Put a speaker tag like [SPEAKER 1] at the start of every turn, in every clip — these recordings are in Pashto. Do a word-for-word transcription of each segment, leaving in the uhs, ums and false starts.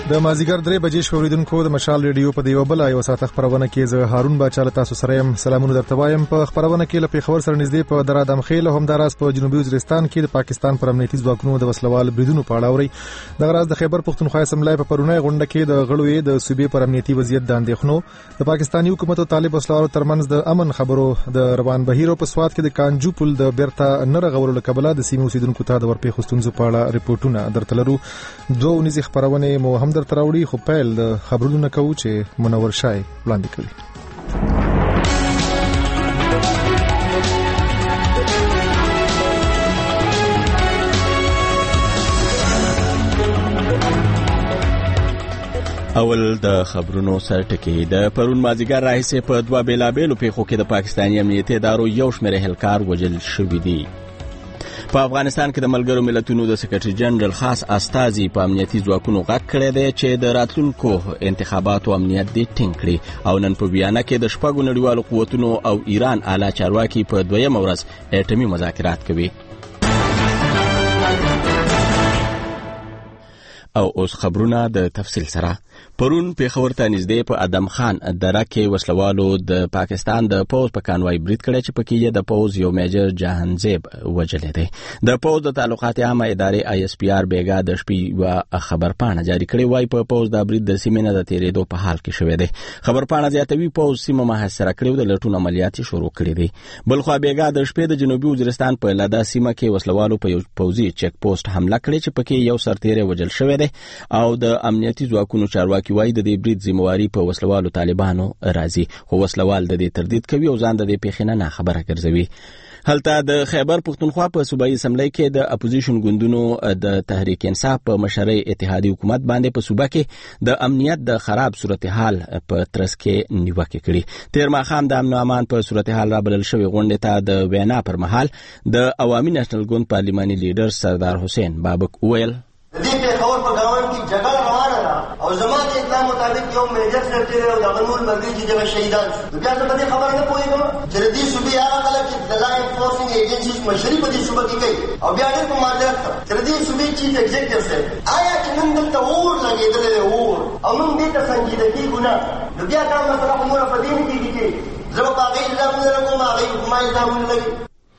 [SPEAKER 1] د مازیګر درې بجې شوریدونکو د مشال ریډیو په دیو بل یو ساعت خبرونه کې زه هارون باچا تاسو سره يم. سلامونه درته وایم. په خبرونه کې له پیښور سره نږدې په درادم خیل هم دراس په جنوبي وزیرستان کې د پاکستان پر امنیتي ځواکونو د وسلوال بریدونو په اړه اوري. د غراز د خیبر پختونخوا اسمبلی په پرونه غونډه کې د غړوې د صوبې پر امنیتي وضعیت د اندېښنو د پاکستاني حکومت او طالب وسلوالو ترمنځ د امن خبرو د روان بهیر په سواد کې د کانجو پل د بیرته نرغولو لکبله د سیمې اوسیدونکو ته د ورپېښو ستونزو په اړه ریپورتونه درته لرو. دوه ونیزې خبرونه مو هم درته راوړي خو پیل د خبرونو کوو چې منور شای وړاندې کوي.
[SPEAKER 2] اول د خبرونو سرټکی. د پرون مازیګر راهیسې په دوه بیلابیلو پیښو کې د پاکستاني امنیتي ادارو یو شمېر اهلکار وژل شوي دي. په افغانستان کې د ملګرو ملتونو د سکرټري جنرال خاص استازي په امنیتي ځواکونو غږ کړی دی چې د راتلونکو انتخاباتو امنیت دې ټینګ کړي او نن په بیانه کې د شپږو نړیوالو قوتونو او ایران اعلی چارواکي په دویمه ورځ اټومي مذاکرات کوي. او اوس خبرونه د تفصیل سره. پرون پیښور ته نږدې په ادم خان دره کې وسلوالو د پاکستان د پوز په کانوای برید کړی چې پکې یې د پوز یو میجر جهانزیب وژلی دی. د پوز د تعلقات عامه ادارې آی اس پی آر بیګا د شپې یوه خبرپاڼه جاري کړې وای په پوز د برید د سیمې نه د تېرېدو په حال کې شوی دی. خبرپاڼه زیاتوي پوز سیمه محاصره کړې د لټون عملیات شروع کړي دي. بلخوا بیګا د شپې د جنوبي وزیرستان په لادا سیمه کې وسلوالو په یو پوزي چک پوسټ حمله کړې چې پکې یو سرتیری وژل شوی دی او د امنیتي ځواکونو چارواکي وایي د دې برید ذمہواري په وسلوالو طالبانو راځي خو وسلوال د دې تردید کوي او ځان د دې پیښې نه خبره ګرځوي. هلته د خیبر پختونخوا په صوبایي اسمبلی کې د اپوزیشن ګوندونو د تحریک انصاف په مشرۍ اتحادیې حکومت باندې په صوبه کې د امنیت د خراب صورتحال په ترڅ کې نیوکې کړي. تیر ماښام د امن او امان په صورتحال رابلل شوې غونډې ته د وینا پر مهال د عوامي نېشنل ګوند پارلماني لیډر سردار حسین بابک وویل
[SPEAKER 3] دې پیښور په ګاونډ کې جګړه روانه ده او زما د اطلاع مطابق یو میجر سرتیری او دغه نور ملګري چې دغه شهیدان شو. بیا زه په دې خبره نه پوهېږم چې د دې صوبې هغه خلک چې د لا انفورسینګ ایجنسیز مشري په دې صوبه کې کوي او بیا ډېر په معذرت سره چې د دې صوبې چیف ایگزیکټیو صاحب آیا چې نن دلته اور لګېدلی دی اور او موږ دې ته سنجیده کېږو نه نو بیا دا مسله خو نوره په دې نه کېږي چې زه به په هغې الزامونه لګوم هغې په ما الزامونه لګي.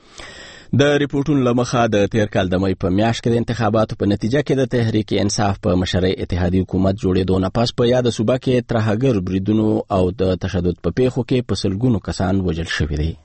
[SPEAKER 2] د ریپورټونو له مخه د تیر کال د مۍ په میاشت کې د انتخاباتو په نتیجه کې د تحریک انصاف په مشرۍ اتحادیې حکومت جوړېدو نه پس په یاد صوبه کې ترهګر بریدونو او د تشدد په پیښو کې په سلګونو کسان وژل شوي دي.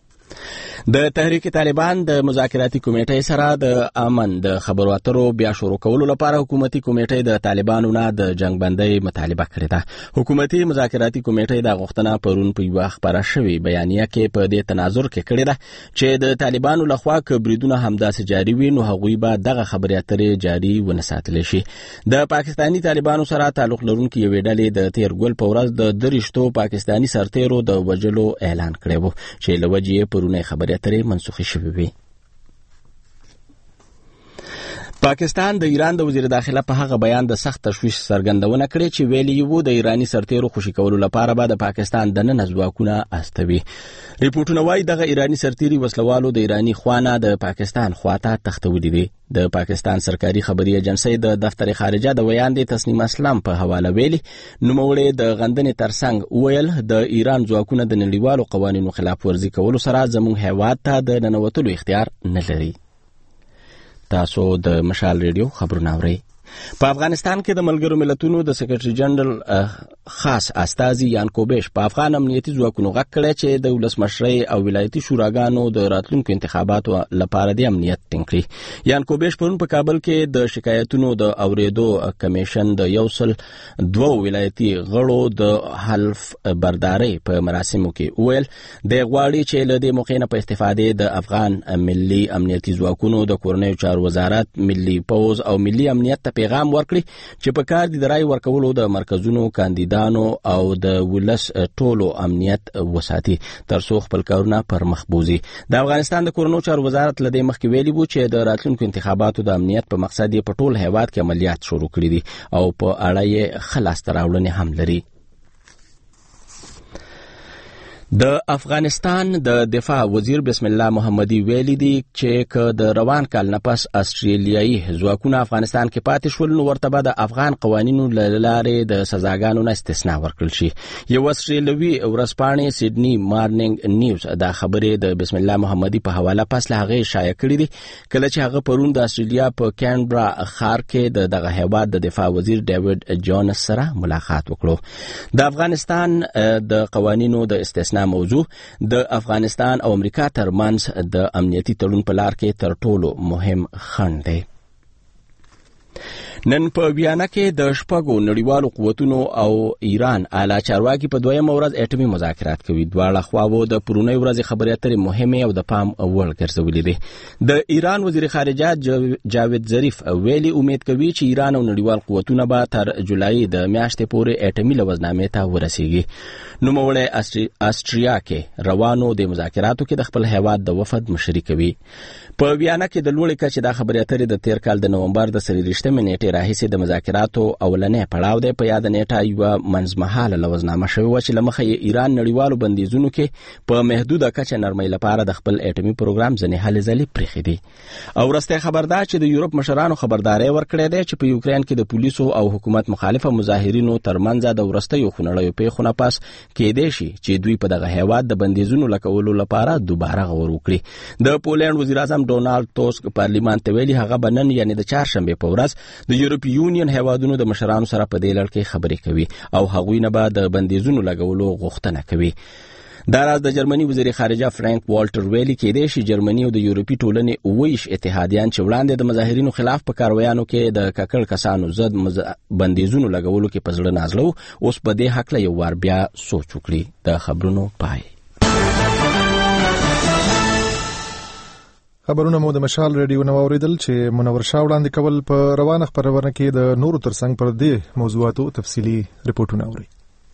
[SPEAKER 2] د تحریک طالبان د مذاکراتي کمیټې سره د امن د خبرو اترو بیا شروع کولو لپاره حکومتي کمیټې د طالبانو نه د جنگ بندۍ مطالبه کړې ده. حکومتي مذاکراتي کمیټې د غوښتنه پرون په یوه خبره شوې بیانیه کې په دې تناظر کې کړې ده چې د طالبانو لخوا که بریدونه همداسې جاري وي نو هغوی به دغه خبرې اترې جاري ونه ساتلی شي. د پاکستاني طالبانو سره تعلق لرونکي یوې ډلې د تیر ګل په ورځ د درشتو پاکستاني سرتیرو د وژلو اعلان کړی و چې له وجې یې پرونه خبرې اترې منسوخې شوې وي. پاکستان د ایران د وزیر داخله په هغه بیان د سخت تشویش څرګندونه کړې چې ویلي وو د ایرانی سرتیرو خوشي کولو لپاره به د پاکستان د نن ځواکونه استوي. ریپورتونه وایي دغه ایرانی سرتیري وسلوالو د ایرانی خوانه د پاکستان خواته تختولي دي. د پاکستان سرکاري خبري ایجنسۍ د دفتر خارجه د ویاندې تسنیم اسلام په حواله ویلي نوموړی د غندنې ترڅنګ ویل د ایران ځواکونه د نړیوالو قوانینو خلاف ورزي کولو سره زموږ هیواد ته د ننوتلو اختیار نه لري. تاسو د مشال ریډیو خبرونه اورئ. په افغانستان کې د ملګرو ملتونو د سکرټري جنرال خاص استازي یان کوبیش په افغان امنیتي ځواکونو غږ کړی چې د ولسمشرۍ او ولایتي شوراګانو د راتلونکو انتخاباتو لپاره د امنیت ټینګ کړي. یان کوبیش پرون په کابل کې د شکایتونو د اورېدو کمیشن د یو سل دوه ولایتي غړو د حلف بردارۍ په مراسمو کې وویل د غواړي چې له دې موقع نه په استفادې د افغان ملي امنیتي ځواکونو د کورنیو چارو وزارت ملي پوز او ملي امنیت ته پیغام ورکړي چې په کار دي د رای ورکولو د مرکزونو کاندیدانو او د ولس ټولو امنیت وساتي تر څو خپل کارونه پر مخ بوزي. د افغانستان د کورنیو چارو وزارت له دې مخکې ویلي وو چې د راتلونکو انتخاباتو د امنیت په مقصد یې په ټول هیواد کې عملیات شروع کړي دي او په اړه یې ښه لاسته راوړنې هم لري. د افغانستان د دفاع وزیر بسم الله محمدي ویلي دي چې که د روان کال نه پس استرالیایي ځواکونه افغانستان کې پاتې شول نو ورته به د افغان قوانینو له لارې د سزاګانو نه استثنا ورکړل شي. یو استرالیوي ورځپاڼې سیډني مارنینګ نیوز دا خبرې د بسم الله محمدي په حواله پس له هغې شایع کړې دي کله چې هغه پرون د استرالیا په کینبرا ښار کې د دغه هیواد د دفاع وزیر ډیوډ جونز سره ملاقات وکړو. د افغانستان د قوانینو د استثنا موضوع د افغانستان او امریکا ترمنځ د امنیتي تړون په لار کې تر ټولو مهم خنډ دی. نن په ویانا کې د شپږو نړیوالو قوتونو او ایران اعلی چارواکي په دویمه ورځ اټومي مذاکرات کوي. دواړه خواوو د پرونی ورځې خبرې اترې مهمې او د پام وړ ګرځولې دي. د ایران وزیر خارجه جاوید ظریف ویلي امید کوي چې ایران او نړیوال قوتونه به تر جولای د میاشتې پورې اټومي لوزنامې ته ورسیږي. نوموړی استریا کې روانو د مذاکراتو کې د خپل هیواد د وفد مشري کوي. په ویانا کې د لوړې کچې د خبرې اترې د تیر کال د نومبر د څلوېښتمې نیټې راهیسې د مذاکراتو اولنی پړاو دی. په یاد نیټه یوه منځمهاله لوزنامه شوې وه چې له مخه یې ایران نړیوالو بندیزونو کې په محدوده کچه نرمۍ لپاره د خپل اټومي پروګرام ځینې هلې ځلې پرېښې دي. او وروستی خبر دا چې د یورپ مشرانو خبرداری ورکړی دی چې په یوکرین کې د پولیسو او حکومت مخالفه مظاهرینو ترمنځ د وروستیو خونړیو پیښو نه پس کېدای شي چې دوی په دغه هیواد د بندیزونو لګولو لپاره دوباره غور وکړي. د پولینډ وزیر اعظم ډونالډ توسک پارلیمان ته ویلي هغه به نن یعنې د چهارشنبې په ورځ د یورپي یونین هیوادونو د مشرانو سره په دې لړ کې خبرې کوي او هغوی نه به د بندیزونو لګولو غوښتنه کوي. دا راز د جرمني وزیر خارجه فرانک والټر ویلي کېدای شي جرمني او د یورپي ټولنې اوویش اتحادیان چې وړاندې د مظاهرینو خلاف په کارویانو کې د ککړ کسانو ضد بندیزونو لګولو کې په زړه نازله اوس په دې هکله یو وار بیا سوچ وکړي. د خبرونو پای.
[SPEAKER 1] خبرونه مو د مشال ریډیو نو اوریدل چې منور شاه وړاندې کول. په روانه خبرونه کې د نورو ترڅنګ پر دې موضوعاتو تفصیلی ریپورتونه اوري.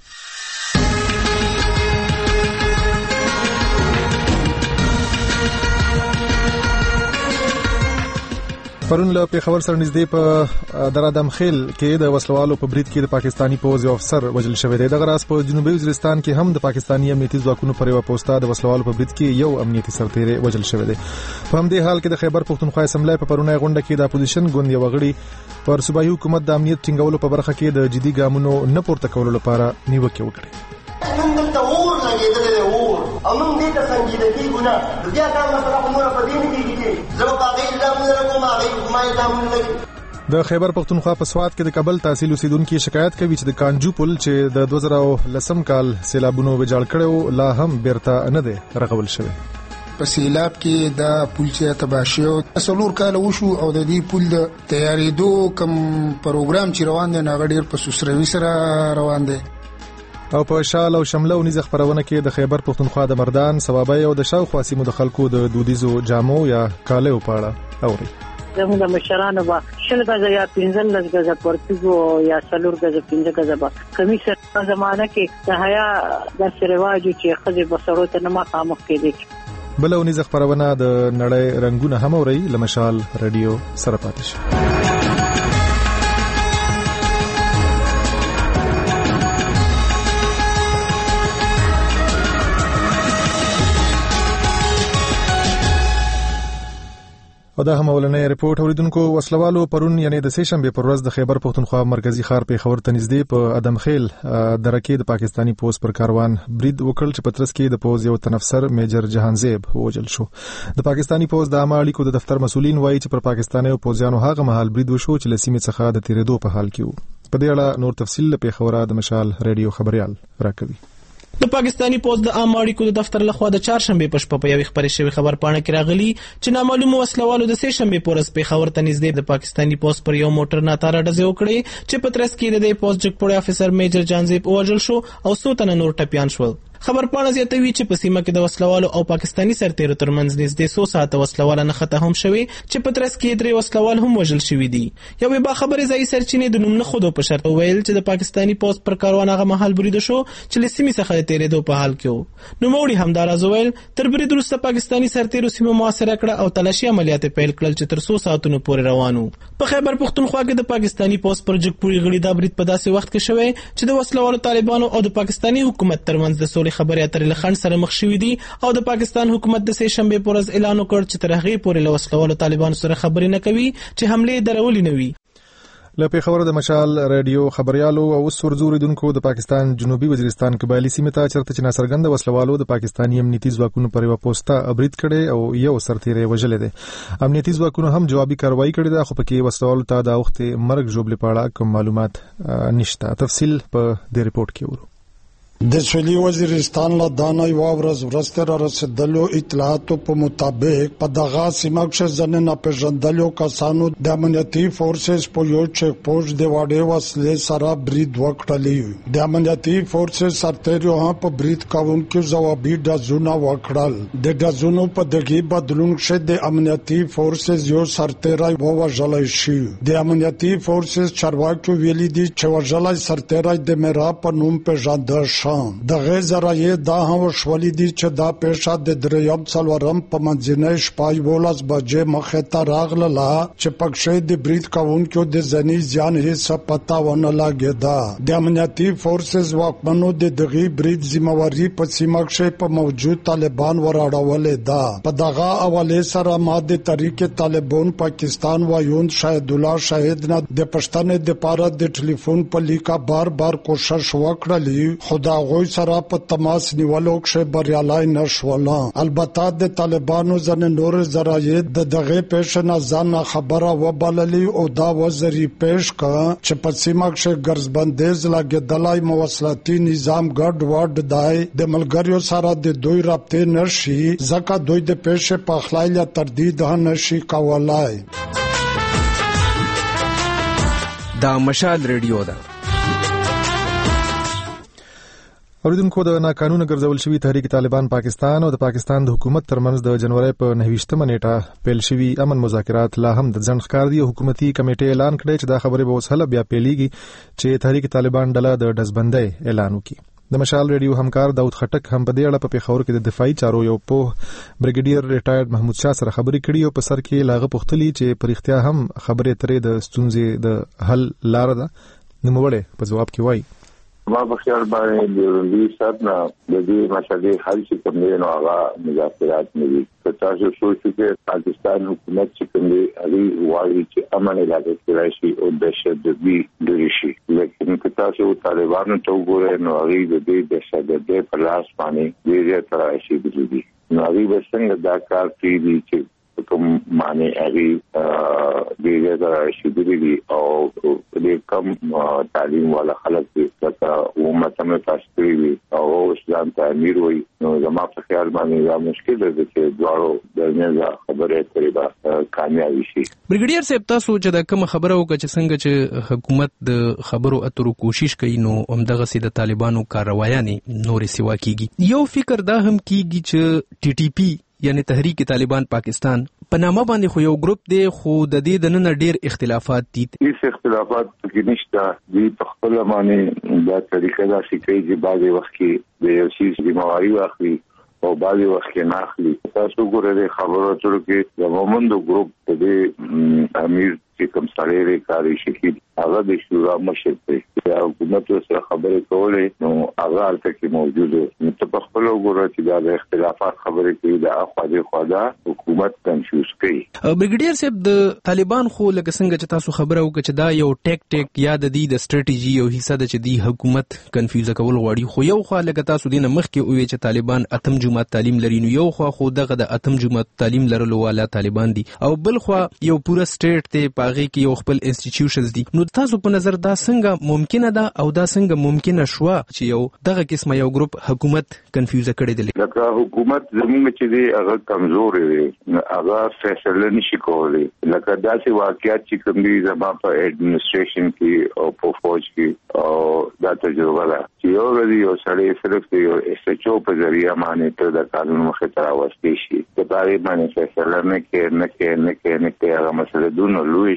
[SPEAKER 1] پرون له پیښور سره نږدې په درادم خیل کې د وسلوالو په برید کې د پاکستانی پوځ یو افسر وژل شوی دی. دغه راز په جنوبي وزیرستان کې هم د پاکستانی امنیتي ځواکونو پر یو پوسټه د وسلوالو په برید کې یو امنیتي سرتیری وژل شوی دی. په همدې حال کې د خیبر پښتونخوا اسمبلی په پرونی غونډه کې د اپوزیشن ګوند یو غړي پر صوبایي حکومت د امنیت ټینګولو په برخه کې د جدي ګامونو نه پورته کولو لپاره نیوکه وکړه.
[SPEAKER 3] نن د اور لګیدل اور امون دې ته سنجیدګي ګناه بیا دا مسله کومه په دې نه کېږي زه په هغه الزام کوم هغه ما الزام لګي.
[SPEAKER 1] د خیبر پښتونخوا په سواد کې د کابل تحصیل اوسیدونکو شکایت کوي چې د کانجو پل چې د دوه زره لسم کال سیلابونو ویجاړ کړو لا هم بیرته نه دی رغول شوی.
[SPEAKER 4] په سیلاب کې د پل چې تباشیو څلور کال وشو او د دې پل د تیارېدو کوم پروګرام چې روان دی هغه ډېر په سوسروي سره روان دی.
[SPEAKER 1] او په شال او شمله او نيزه خبرونه کې د خیبر پښتونخوا د مردان ثوابي او د شاوخوا سیمو د خلکو د دودیزو جامو یا کالیو په اړه اوري.
[SPEAKER 5] زموږ د مشرانو به شل غزه یا پنځلس غزه پرتګو یا څلور غزه پنځه غزه به کمیس په زمانه کې د حیا د رواج چې خزه بسرو ته نه مخامخ کېدی.
[SPEAKER 1] بل او نيزه خبرونه د نړۍ رنگونه هم اوري. لمشال رادیو سره پاتې شي. او دا هم ولنې ریپورت اوریدونکو. وسلوالو پرون یعنی د سه شنبه پر ورځ د خیبر پښتونخوا مرکزی ښار پیښور ته نږدې په ادم خیل درکې د پاکستانی پوز پر کاروان برید وکړ چې پترس کې د پوز یو تنفسر میجر جهانزیب وژل شو. د پاکستانی پوز د عامه اړیکو د دفتر مسولین وایي چې پر پاکستاني پوزیانو هغه مهال برید وشو چې لسیمه څخه د تیرېدو په حال کې وو. په دې اړه نور تفصیل په پیښور د مشال ریډیو خبريال راکوي.
[SPEAKER 6] د پاکستانی پوز د عامه اړیکو د دفتر لخوا د چهارشنبه په شپه په یوې خبرې شوې خبر پاڼه کې راغلي چې نامعلوم وسلوالو د سه شنبه په ورځ پیښور ته نږدې د پاکستانی پوز پر یو موټر ناتاره ډزې وکړې چې په ترڅ کې د پوز جګپوړی افیسر میجر جانزیب وژل شو او څو تنه نور ټپیان شول. خبر پاڼه زیاتوي چې په سیمه کې د وسلوالو او پاکستانی سرتیرو ترمنځ نږدې څو ساعته وسلواله نښته هم شوې چې په ترڅ کې درې وسلوال هم وژل شوي دي. یوې با خبرې ځایي سرچینې د نوم نه خودو په شرط ویل چې د پاکستانی پوز پر کاروان هغه مهال برید شو چې له سیمې څخه د تېرېدو په حال کې و. نوموړي همداراز ویل تر برید وروسته پاکستانی سرتیرو سیمه محاصره کړه او تلاشي عملیات پیل کړل چې تر څو ساعتونو پورې روان وو. په خیبر پښتونخوا کې د پاکستانی پوز پر جګپوري غړي دا برید په داسې وخت کې شوی چې د وسلوالو طالبانو او د پاکستانی حکومت ترمنځ د سولې باندې خبرې اترې له خنډ سره مخ شوي دي او د پاکستان حکومت د سې شنبې په ورځ اعلان وکړ چې تر هغې پورې له وسلوالو طالبانو سره خبرې نه کوي چې حملې درولې نه وي.
[SPEAKER 1] له پیښور د مشال رادیو خبريالو او سرزوریدونکو د پاکستان جنوبي وزیرستان قبایلی سیمه ته چرته چې ناڅرګنده وسلوالو د پاکستاني امنیتي ځواکونو پر یو پوسټه ابرید کړي او یو سرتیری وژل دي. امنیتي ځواکونو هم جوابي کاروایی کړې ده، خو پکې وسلوالو ته د وخت مرګ جوړ لپاره کوم معلومات نشته. تفصیل په دې ریپورت کې ورو.
[SPEAKER 7] د سویلي وزیرستان له دانه یو ورځ ورسته را رسیدلو اطلاعاتو په مطابق په دغه سیمه کې ځنه ناپېژندلو کسانو د امنیتي فورسز په یو چک پوسټ د وړې وسلې سره برید وکړلی. د امنیتي فورسز سرتیرو هم په برید کوونکو ځوابي ډزونه وکړل. د ډزونو په دغه بدلون کې د امنیتي فورسز یو سرتیری ووژل شي. د امنیتي فورسز چارواکي ویلي دي چې وژلای سرتیری د میرا په نوم پیژندل شو. د غزرایې دا هم شولې دي چې دا پېښه د دریم څلورم په منځنۍ شپه یولس بجې مخې ته راغله چې پکښې د برید کوونکو د ځني زیان هیڅ پته ونه لګېده. د امنیتي فورسز واکمنو د دغه برید ذمہواري په سیمه کې په موجود طالبان وراړولې ده. په دغه حواله سره ما د طریق طالبان پاکستان وایوند شاهد الله شاهد نه د پښتنې د پاره د ټلیفون په لیکا بار بار کوشش وکړلی، خدا غوی سره په تماس نیولو کې بریالي نشول. البته د طالبانو ځنه نور ذرایع د دغه پیښ نه ځان خبره وبللی او دا وزري پیش کا چې په سیمه کې ګرځبندیز لګیدلای مواصلاتي نظام ګډ وډ دای د ملګریو سره د دوی رابطې نشي ځکه دوی د پیښ په خلای یا تردید نشي کولای.
[SPEAKER 8] دا مشال رادیو ده.
[SPEAKER 1] اوریدونکو د ناقانونه ګرځول شوی تحریک طالبان پاکستان او د پاکستان د حکومت ترمنځ د جنوري په نهویشتمه نیټه پیل شوی امن مذاکرات لا هم د ځنډ ښکار دي. حکومتي کمیټې اعلان کړی چې دا خبره به وسله بیا پیلېږي چې تحریک طالبان ډله د ډزبندۍ اعلان وکړي. د مشال رادیو همکار داود خټک هم په دې اړه په پیښور کې د دفاعي چارو یو په بریګیډیر ریټایرډ محمود شاه سره خبرې کړې او په سر کې لاغه پوښتلي چې په اړتیا هم خبرې ترې د ستونزې د حل لار ده. نوموړی په جواب کې وایي
[SPEAKER 9] ما په خیال باندې د لوی صاحب نه د دې مسلې حل چې کوم دی نو هغه مذاکرات نه دي. تاسو سوچو چې پاکستان حکومت چې کوم دی هغه وايي چې امن علاقه کې راشي او دهشتګردي لري شي، لیکن تاسو طالبانو ته وګورئ نو هغه د دې دهشتګردي په لاس باندې ډېر تر راشي دي. نو هغه څنګه دا کار کوي چې کوم معنی هغه ډېر تر راشي دي او د کم تعلیم والا خلک چې حکومت هم تاسو وی او اسلام ته امیر وي نو زما په خیال باندې دا مشکل دی چې دواړو درنه خبره کوي دا کامیابی شي.
[SPEAKER 8] بریګیډیر صاحب تاسو چې دا کوم خبره وکړه چې څنګه چې حکومت د خبرو اترو کوشش کوي نو همدغه سي د طالبانو کاروایانه نورې سیوا کیږي. یو فکر دا هم کیږي چې ټي ټي پی یعنی تحریک طالبان پاکستان په نامه باندې خو یو ګروپ دی خو د دې د نن ډیر اختلافات دي.
[SPEAKER 9] هیڅ اختلافات کې نشته. دی په خپل باندې دا طریقه دا شي چې بعضي وخت کې د یو شي ذمہواری واخلي او بعضي وخت کې نه اخلي. تاسو ګورئ خبرو اترو کې د مومندو ګروپ د امیر چې کوم سره لري کاری شي هغه د شورا مشر دی. حکومت سره خبرې کولې نو هغه البته کې موجود دی. نو په خپل وګورئ چې دا د اختلافات خبرې کوي دا اخوادي خواده حکومت کنفیوز کوي.
[SPEAKER 8] بریګیډیر صاحب د طالبان خو لکه څنګه چې تاسو خبره وکړه چې دا یو ټیکټیک یا د دې د ستراتیژي یو حصہ ده چې دی حکومت کنفیوز کول غواړي. خو یو خو لکه تاسو دینه مخکې وې چې طالبان اتم جمعه تعلیم لري نو یو خو خو دغه د اتم جمعه تعلیم لرلو والا طالبان دي او بل خو یو پوره سټیټ ته پاغي کې یو خپل انسټیټیوشنز دي. نو تاسو په نظر دا څنګه ممکنه ده او دا څنګه ممکنه شو چې یو دغه قسمه یو ګروپ حکومت کنفیوز کړي دي؟
[SPEAKER 9] لکه حکومت زموږ چې دی هغه کمزور دی، هغه فیصله نشي کولای. لکه داسې واقعیت چې کوم دي زما په ایڈمنسټریشن کې او په فوج کې او دا تجربه ده چې یو ورځ یو سړی صرف یو اس ایچ او په ذریعہ باندې ته د قانون مخې ته راوستي شي د باري باندې فیصله نه کوي نه کوي نه کوي نه کوي هغه مسله دونه لوی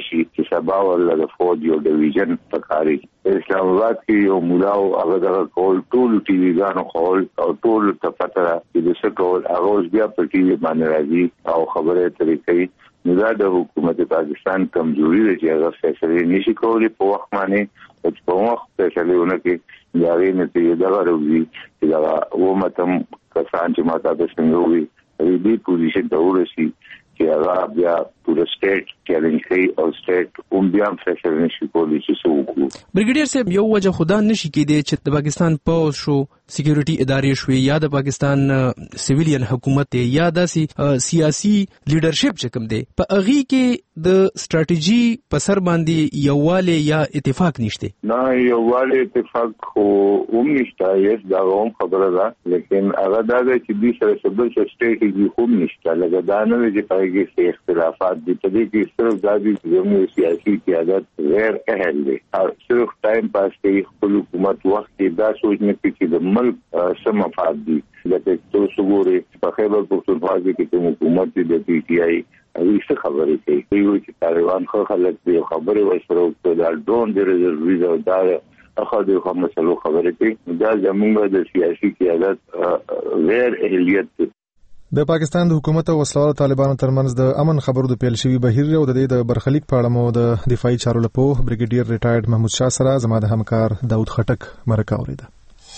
[SPEAKER 9] راشي چې سبا ورله د فوج یو ډیویژن پکاري. اسلام آباد کې یو مولا او هغه د کول ټول ټي وی غانو کول او ټول ته پته چې د څه کول هغه بیا په ټي وی باندې راځي او خبره طریقې نو دا د حکومت پاکستان کمزوري دی چې هغه فیصله نشي کولی په وخت باندې او په وخت فیصله ونکړي دا غي نتیجه دا راوځي چې دا و متم کسان چې ماته د څنګه وي دې پوزیشن ته ورسي چې هغه بیا ټول سټیټ چیلنج کوي او سټیټ هم بیا فیصله نشي کولی چې څه وکړي.
[SPEAKER 8] برګیډیر صاحب یو وجه خدا نشي کېدی چې د پاکستان پوز شو سکیورټي ادارې شوې یا د پاکستان سیویلین حکومت یا داسې سیاسي لیډرشپ چې کوم دی په اغي کې د ستراتیژي په سر باندې یوواله یا اتفاق نشته.
[SPEAKER 9] نه یوواله اتفاق خو هم نشته یې دا هم خبره ده لیکن هغه دا چې د سره سبل ستراتیژي هم نشته لکه دا نه چې پایږي چې اختلافات دي په دې کې صرف د دې زموږ سیاسي قیادت غیر اهل دي او صرف ټایم پاس کوي خپل حکومت وخت کې دا سوچ نه کوي چې د ملک سم مفاد دي لکه تاسو ګورئ په خیبر پختونخوا کې کوم حکومت د پی ټی آی هیڅ خبرې کوي یو چې طالبان خو خلک دی خبرې وشرو دا ډرون د ریزرو دا اخو د کوم مسلو خبرې کوي دا زموږ د سیاسي قیادت غیر اهلیت دی.
[SPEAKER 1] د پاکستان د حکومت او وسلوال طالبانو ترمنځ د امن خبرو د پیل شوی بهیر او د دې د برخلیک په اړه مو د دفاعي چارو لپاره بریګیډیر ریټایرډ محمود شاه سره زما د همکار داود خټک مرکه اوریده.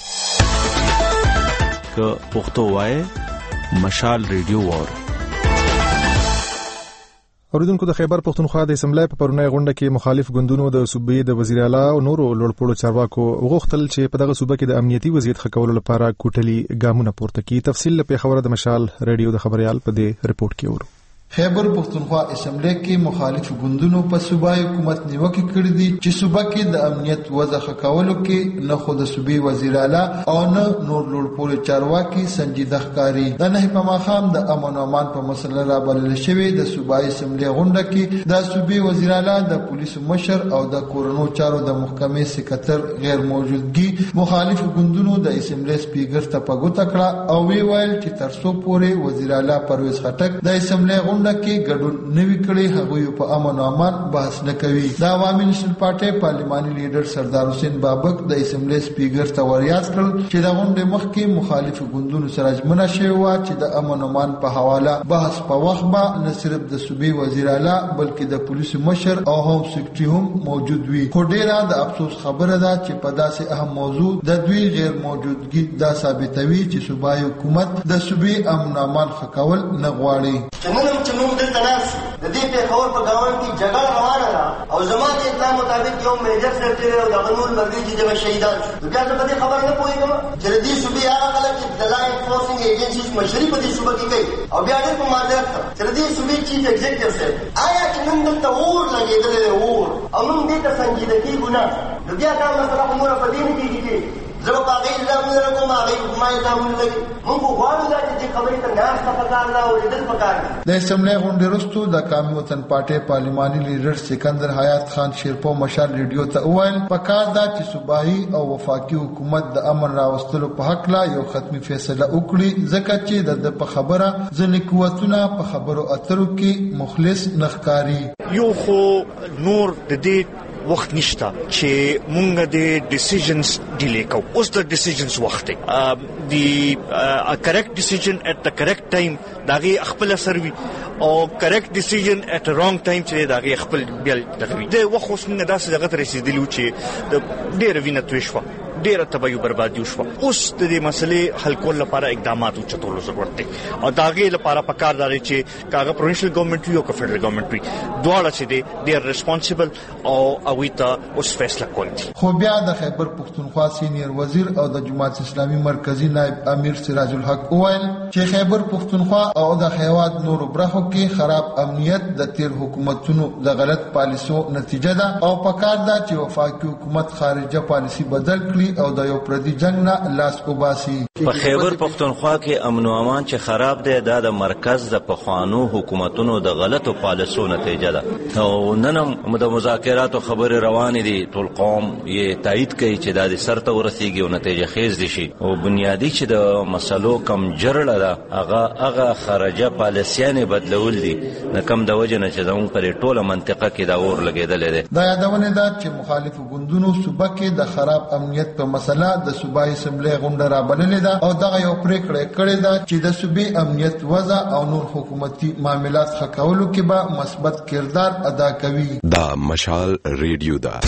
[SPEAKER 10] که پښتو وای مشال ریډیو وور
[SPEAKER 1] اوریدونکو د خیبر پختونخوا د اسمبلی په پرونی غونډه کې مخالف ګوندونو د صوبې د وزیر اعلی او نورو لوړپوړو چارواکو غوښتل چې په دغه صوبه کې د امنیتي وضعیت ښه کولو لپاره کوټلي ګامونه پورته کړي. تفصیل په خبره د مشال ریډیو د خبريال په دې ریپورت کې ورو.
[SPEAKER 11] خیبر پختونخوا اسمبلی کې مخالف ګوندونو په صوبای حکومت نیوکه کړې دي چې صوبه کې د امنیت وضع ښه کولو کې نه خو د صوبې وزیر اعلی او نه نور لوړپوړي چارواکي سنجیده ښکاري. د نه په ماخام د امن او امان په مسله را بلل شوی د صوبای اسمبلی غونډه کې د صوبې وزیر اعلی د پولیسو مشر او د کورونو چارو د محکمې سکرټر غیر موجودګي مخالف ګوندونو د اسمبلی سپیکر ته پګوت کړه او وی ویل چې ترڅو پورې وزیر اعلی پرویز خټک د اسمبلی غونډه کې ګډون نوي کړي هغه په امن او امان بحث نه کوي. د عوامي نېشنل پارټي پارلماني لیډر سردار حسین بابک د اسمبلی سپیکر ته وریاض کړل چې د غونډې مخکې مخالف ګوندونو سره ژمنه شوې و چې د امن او امان په حواله بحث په وخت به نه صرف د صوبې وزیر اعلی بلکې د پولیسو مشر او هم سکرټري هم موجود وي. خو ډیره د افسوس خبره ده چې په داسې اهم موضوع د دوی غیر موجودګي دا ثابتوي چې صوبایي حکومت د صوبې امن او امان ښه کول نه غواړي.
[SPEAKER 3] موږ دلته ناست د دې پیښور په ګاونډ کې جګړه روانه ده او زما د اطلاع مطابق یو میجر سیکرټري او دغه نور مرګي چې دغه شهیدان شو. بیا زه په دې خبره نه پوهېږم چې د دې صوبې هغه خلک چې د لا انفورسینګ ایجنسیز مشري په دې صوبه کې کوي او بیا ډېر په معذرت سره چې د دې صوبې چیف ایگزیکټیو صاحب آیا چې موږ دلته اور لګېدلی دی اور او موږ دې ته سنجیدګي ګناه نو بیا دا مسله خو نوره په دې نه کېږي چې زه به په هغې الزامونه لګوم هغې ما الزامونه لګي موږ خو غواړو دا چې دې خبرې ته ناسته پکار ده او اورېدل پکار دي.
[SPEAKER 11] د اسمبلی غونډې وروسته د قومي وطن پارټۍ پارلماني لیډر سکندر حیات خان شیرپو مشال ریډیو ته وویل پکار ده چې صوبایي او وفاقي حکومت د امن راوستلو په هکله یو ختمي فیصله وکړي ځکه چې د په خبره ځینې قوتونه په خبرو اترو کې مخلص نه ښکاري.
[SPEAKER 12] یو خو نور د دې وخت نشته چې مونږ د ډیسیژنز ډیلی کوو. اوس د ډیسیژنز وخت دی دی ا کریکټ ډیسیژن اټ د کریکټ ټایم داغي خپل اثر وي او کریکټ ډیسیژن اټ رانګ ټایم چې داغي خپل بل دغوي د وخت اوس موږ داسې دغه رسیدلی چې د ډېر وینه توی شو ډېر تباہي او بربادي وشو. اوس د دې مسلې حل کول لپاره اقدامات چتولو ضرورت دی او داغي لپاره پکار دی چې کاغه پروینشل ګورنمنت یو که فدرل ګورنمنت وي دواړه چې دي ډېر ریسپانسیبل او اوی ته اوس فیصله کوي.
[SPEAKER 11] خو بیا د خیبر پختونخوا سینیئر وزیر او د جماعت اسلامي مرکزی نائب امیر سراج الحق وویل چې خیبر پختونخوا او د هیواد نورو برخو کې خراب امنیت د تیر حکومتونو د غلط پالیسو نتیجه ده او پکار ده چې وفاقي حکومت خارجه پالیسی بدل کړي کړي او د یو پردي جنگ نه لاس وباسي.
[SPEAKER 13] په خیبر پختونخوا کې امن او امان چې خراب دی دا د مرکز د پخوانو حکومتونو د غلطو پالیسو نتیجه ده او نن هم د مذاکراتو خبرې روانې دي. ټول قوم یې تایید کوي چې دا د سر ته ورسیږي او نتیجه خیز دي شي او بنیادی چې د مسلو کم جرړه ده هغه هغه خارجه پالیسیانې بدلول دي نه کم د وجه نه چې زموږ پر ټوله منطقه کې دا اور لګېدلی دی.
[SPEAKER 11] دا یادونه ده چې مخالفو ګوندونو صوبه کې د خراب امنیت په مسله د صوبایي اسمبلی غونډه رابللې ده او دغه یو پریکړه کړې ده چې د صوبې امنیت وضع او نور حکومتي معاملات ښه کولو کې به مثبت کردار ادا کوي.
[SPEAKER 14] دا مشال ریډیو ده.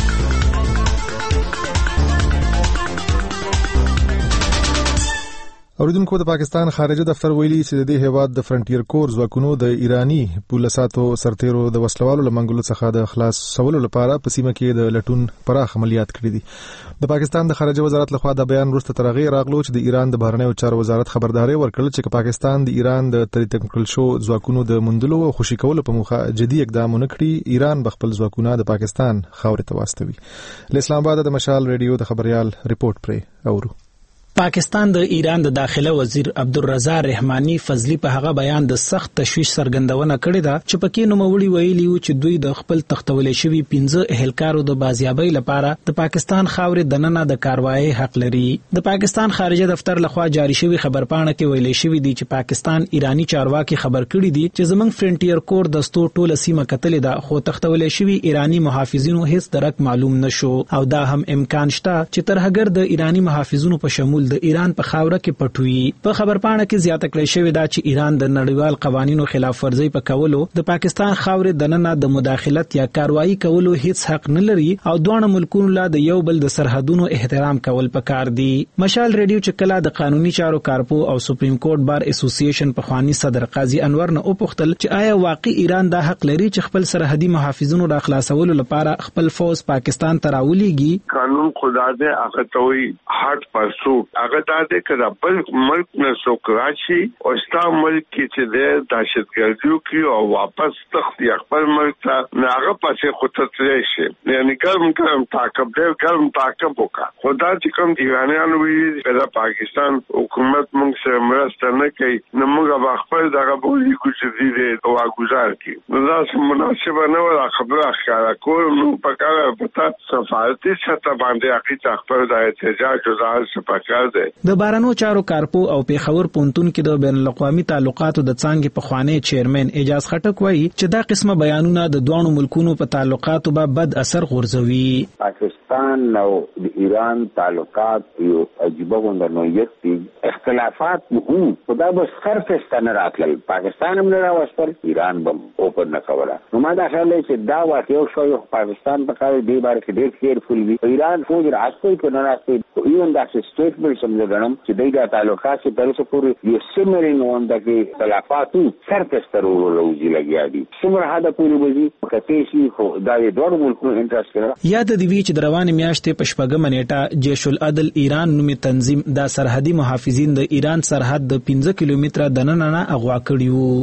[SPEAKER 1] اوریدونکو د پاکستان خارجه دفتر ویلي چې د دې هیواد د فرنټیر کور ځواکونو د ایرانی پولیساتو سرتیرو د وسلوالو لمنګلو څخه د خلاص سوالو لپاره په سیمه کې د لټون پراخ عملیات کړي دي. د پاکستان د خارجه وزارت لخوا د بیان وروسته تر هغې راغلو چې د ایران د بهرنیو چارو وزارت خبرداري ورکړل چې پاکستان د ایران د ترتیب کړل شو ځواکونو د موندلو او خوشي کولو په موخه جدي اقدام ونه کړي ایران به خپل ځواکونه د پاکستان خاورې ته واستوي. له اسلام آباد د مشال ریډیو د خبريال ریپورت پرې اورو.
[SPEAKER 15] پاکستان د ایران د داخله وزیر عبدالرضا رحماني فضلی په هغه بیان د سخت تشویش څرګندونه کړې ده چې پکې نوموړي ویلي و چې دوی د خپل تختولې شوی پنځه اهلکارو د بازیابۍ لپاره د پاکستان خاورې دننه د کاروایی حق لري. د پاکستان خارجه دفتر لخوا جاری شوی خبرپاڼه کې ویلي شوی دی چې پاکستان ایرانی چارواکي خبر کړي دي چې زمنګ فرنټیر کور دستور ټوله سیمه کتلې ده خو تختولې شوی ایرانی محافظینو هیڅ درک معلوم نشو او دا هم امکان شته چې ترهګر د ایرانی محافظینو په شمول د ایران په خاوره کې پټوي. په خبرپاڼه کې زیاته کړې شوې ده چې ایران د نړیوال قوانینو خلاف ورزي په کولو د پاکستان خاورې دننه د مداخلت یا کاروایی کولو هیڅ حق نه لري او دوه ملکونو لا د یو بل د سرحدونو احترام کول پکار دي. مشال ریډیو چې کله د قانوني چارو کارپو او سپریم کورټ بار اسوسییشن په خواني صدر قاضي انور نه وپوښتل چې آیا واقعي ایران دا حق لري چې خپل سرحدي محافظونو را خلاصولو لپاره خپل فوج پاکستان ته راولېږي؟
[SPEAKER 16] قانون خدا دې هغه توي هارت پرسو هغه دا دې کړه بل ملک نه څوک راشي او ستا ملک کې چې د دهشتګردي کوي او واپس تختی خپل ملک ته نه هغه پسې خطر شي یعنی ګرم ګرم تعقب دې ګرم تعقب وکړه. خدا چې کوم ایرانیان وی د پاکستان حکومت موږ سره مرسته نه کوي نو موږ به خپل دغه بولی کوچې دې او گزار کی نو دا مناسبه نه ولا خبره ښکارا کول نو پکاره پتا سفارتي سطح باندې اخیته خپل د احتجاج او ځای سپکار دی.
[SPEAKER 15] د بارانو چارو کارپو او پیښور پونتون کې د بین الاقوامي تعلقاتو د څانګې په خوانی چیرمن اجاز خټک وایي چې دا قسمه بیانونه د دوه ملکونو په تعلقاتو به بد اثر غورځوي.
[SPEAKER 17] پاکستان او د ایران تعلقات یو عجیب غونډه دي اختلافات مو خدا به صرف ستنه راتل پاکستان هم نه راوستل ایران به اوپن نه کوله نو ما دا خیال چې دا واقعي شو پاکستان په کار دی بار کې ډېر کیرفل وي ایران فوج راځي کو نه راځي ایون دا سټیټمنټ سم لګنم چې دغه تعلقات چې تر اوسه پورې یو سیمرینګ اونده کې اختلافات صرف سترو لوجي لګیا دي څومره هدا پوری وځي کته شي خو دا د دوه ملکونو انټرست کړه.
[SPEAKER 15] یاد دی وی چې د روانې میاشتې په شپږمه نیټه جیش العدل ایران نومي تنظیم د سرحدي محافظین د ایران سرحد د پنځه کیلومتره دننه نه اغوا کړی وو.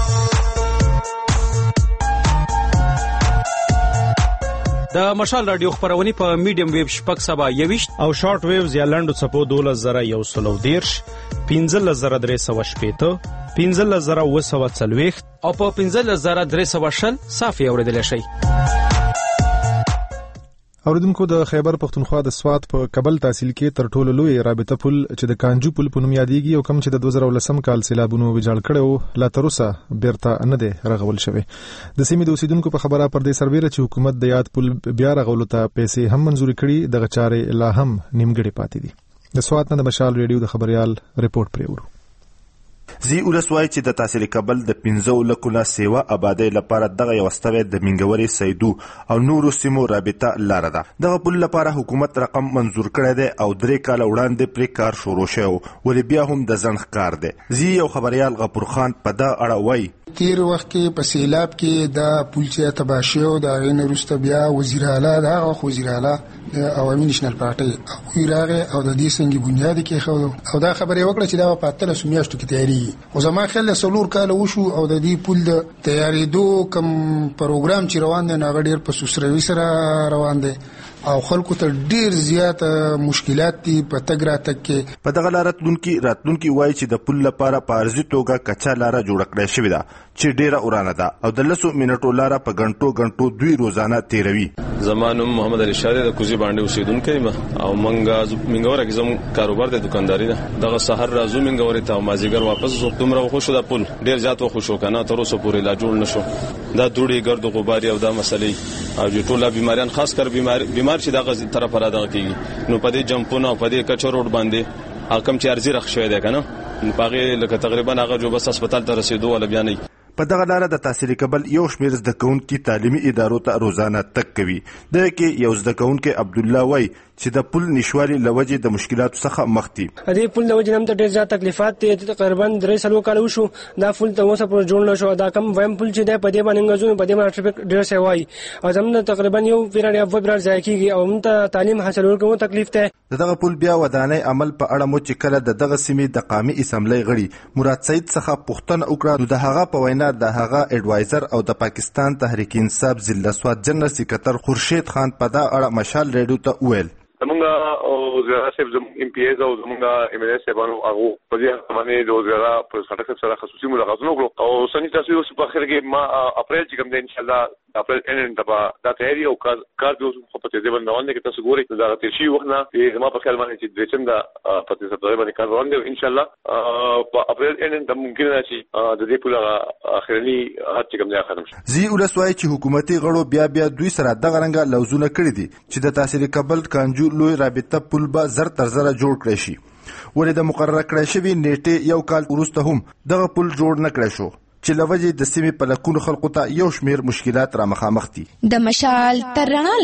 [SPEAKER 10] د مشال رادیو خبرونه په میډیم ویو شپږ سبا یويشت
[SPEAKER 18] او شارټ ویوز یا لنډو څپو دوله زره یو سلو دیرش پنځه زره درې سوه شپېته پنځه زره اوه سوه څلوېښت
[SPEAKER 10] او په پنځه زره درې سوه شل صافي اورېدلی شئ.
[SPEAKER 1] اوریدونکو د خیبر پختونخوا د سوات په کابل تحصیل کې تر ټولو لوی رابطه پل چې د کانجو پل په نوم یادېږي او کوم چې د دوه زره ولسم کال سیلابونو ویجاړ کړو لا تر اوسه بیرته نه دی رغول شوی. د سیمې د اوسیدونکو په خبره پر دې سربېره چې حکومت د یاد پل بیا رغولو ته پیسې هم منزوري کړي دغه چارې لا هم نیمګړې پاتې دي. د سوات نه د مشال ریډیو د خبريال ریپورت پرې ورو.
[SPEAKER 19] زی ولسوای چې د تحصیل کابل د پنځه لکونه سیوا آبادی لپاره دغه یو ستوي د منګوري سیدو او نورو سیمو رابطه لار ده. دغه پل لپاره حکومت رقم منزور کړی دی او درې کال وړاندې پرې کار شروع شو ولې بیا هم د ځنډ کار دی. زی یو خبريال غفور خان په دا اړه وایي
[SPEAKER 4] تیر وخت کې په سیلاب کې د پولچیا تباشیو د غین روسته بیا وزیر اعلی دا او وزیر اعلی د عوامي نېشنل پارټي او ایراغه او د دې څنګه بنیاد کې خو او دا خبره وکړه چې دا په اتل سمیاشتو کې تیاری او زما خل سلور کال وشو او د دې پول د تیاری دو کم پروګرام چې روان دی نو ډیر په سوسروي سره روان دی او خلکو ته ډیر زیات مشکلات دي په تګ راتګ کې.
[SPEAKER 19] په دغه لار راتلونکي راتلونکي وایي چې د پل لپاره په عرضي توګه کچا لاره جوړه کړې شوې ده چې ډیره ورانه ده او د لسو منټو لاره په غنټو غنټو دوی روزانه تیروي.
[SPEAKER 20] زمانم محمد علي شاه د کوزي باندې اوسیدونکو یم او منګه منګوره کې زم کاروبار د دکانداري ده. دغه سحر راځو منګوره ته مازیګر واپس زو دومره خو شو د پل ډیر زیات خو شو کنه تر اوسه پورې لا جوړ نشو. دا دوړي ګرد غبار او دا مسلې او چې ټول بیماریان خاص کر بیمار بیمار چې دغه طرف را دغه کیږي نو په دې جمپونه او په دې کچ روډ باندې حکم چې ارزي رخ شوی دی کنه نو پاغه لکه تقریبا هغه جو بس هسپتال ته رسیدو ولا بیا نه.
[SPEAKER 19] په دغه لاره د تحصیلي کابل یو شمېر زده کوونکي تعلیمي ادارو ته روزانه تګ کوي. دغه کې یو زده کوونکی عبدالله وای چې د پل نشوالي لوجه د مشکلاتو څخه مخ دي.
[SPEAKER 21] دې پل د وجه هم ته ډېر زیات تکلیفات دي. تقریبا درې سلو کال وشو دا پل ته اوسه پر جوړ نشو. دا کم ویم پل چې دی په دې باندې غوښنه په دې باندې ټریفیک ډېر سیوای او زموږ تقریبا یو پیریډ یا وو پیریډ ځای کیږي او موږ ته تعلیم حاصلول کوو تکلیف ته.
[SPEAKER 19] دغه پل بیا ودانۍ عمل په اړه مو چې کله دغه سیمې د قامي اسمبلی غړي مراد سعید څخه پوښتنه وکړه نو د هغه په وینا د هغه اډوایزر او د پاکستان تحریک انصاف ضلع سوات جنرال سکرټر خورشید خان په دا اړه مشال ریډیو ته وویل.
[SPEAKER 22] زمونږ او زیرا صاحب زمونږ ام پی ایز او زمونږ ایم ایل اے صاحبانو هغه په دې باندې د زیرا پر سټک سره خصوصي ملاقاتونه وکړو او سنی تاسو اوس په اخر کې ما اپریل چې کوم دی ان شاء الله اپریل ان تبا دا تیاری او کار کار د اوس په تیزه باندې روان دي چې تاسو ګورئ دا ترشي وخت نه زما په خیال باندې چې د چم دا په تیزه باندې کار روان دي ان شاء الله په اپریل ان د ممکن نه شي د دې په اخرنی هڅه چې کوم دی ختم شي.
[SPEAKER 19] زی ولسوای چې حکومتي غړو بیا بیا دوی سره دغه رنګه لوزونه کړی دي چې د تحصیل کابل کانجو لوی رابطه پل به زر تر زره جوړ کړی شي. ولې د مقرره کړی شوی نیټه یو کال وروسته هم دغه پل جوړ نه کړی شو چې لوجه د سیمې په لکونو خلکو ته یو شمیر مشکلات را مخامخ دي.
[SPEAKER 23] د مشال تر رڼا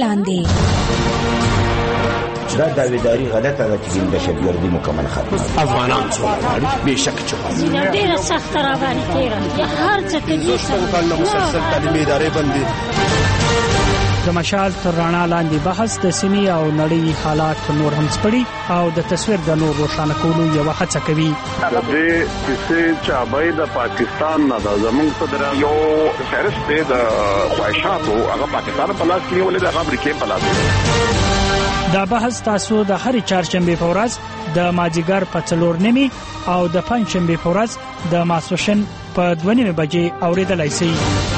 [SPEAKER 23] لاندې
[SPEAKER 24] دا داویداری غلطه ده چې د شتګردي مکمل ختم
[SPEAKER 25] افغانان څو به شک چوي
[SPEAKER 26] ډیره سخت را باندې تیرا هر څه کې
[SPEAKER 25] دوه کال مسلسل تعلیمي ادارې بندي.
[SPEAKER 27] د مشال تر رڼا لاندې بحث د سیمې او نړۍ حالات نور هم سپړي او د تصویر د نور روښانه کولو یو هڅه کوي.
[SPEAKER 16] د دې چې چابای د پاکستان نه د زمونږ صدر یو فهرست دی د خواهشاتو هغه پاکستان په لاس کې ولې د امریکای په لاس.
[SPEAKER 27] دا بحث تاسو د هر چهارشنبه په ورځ د مازیګر په څلور نیمه او د پنځشنبه په ورځ د ماسوشن په دوه نیمه بجې اوریدلای شئ.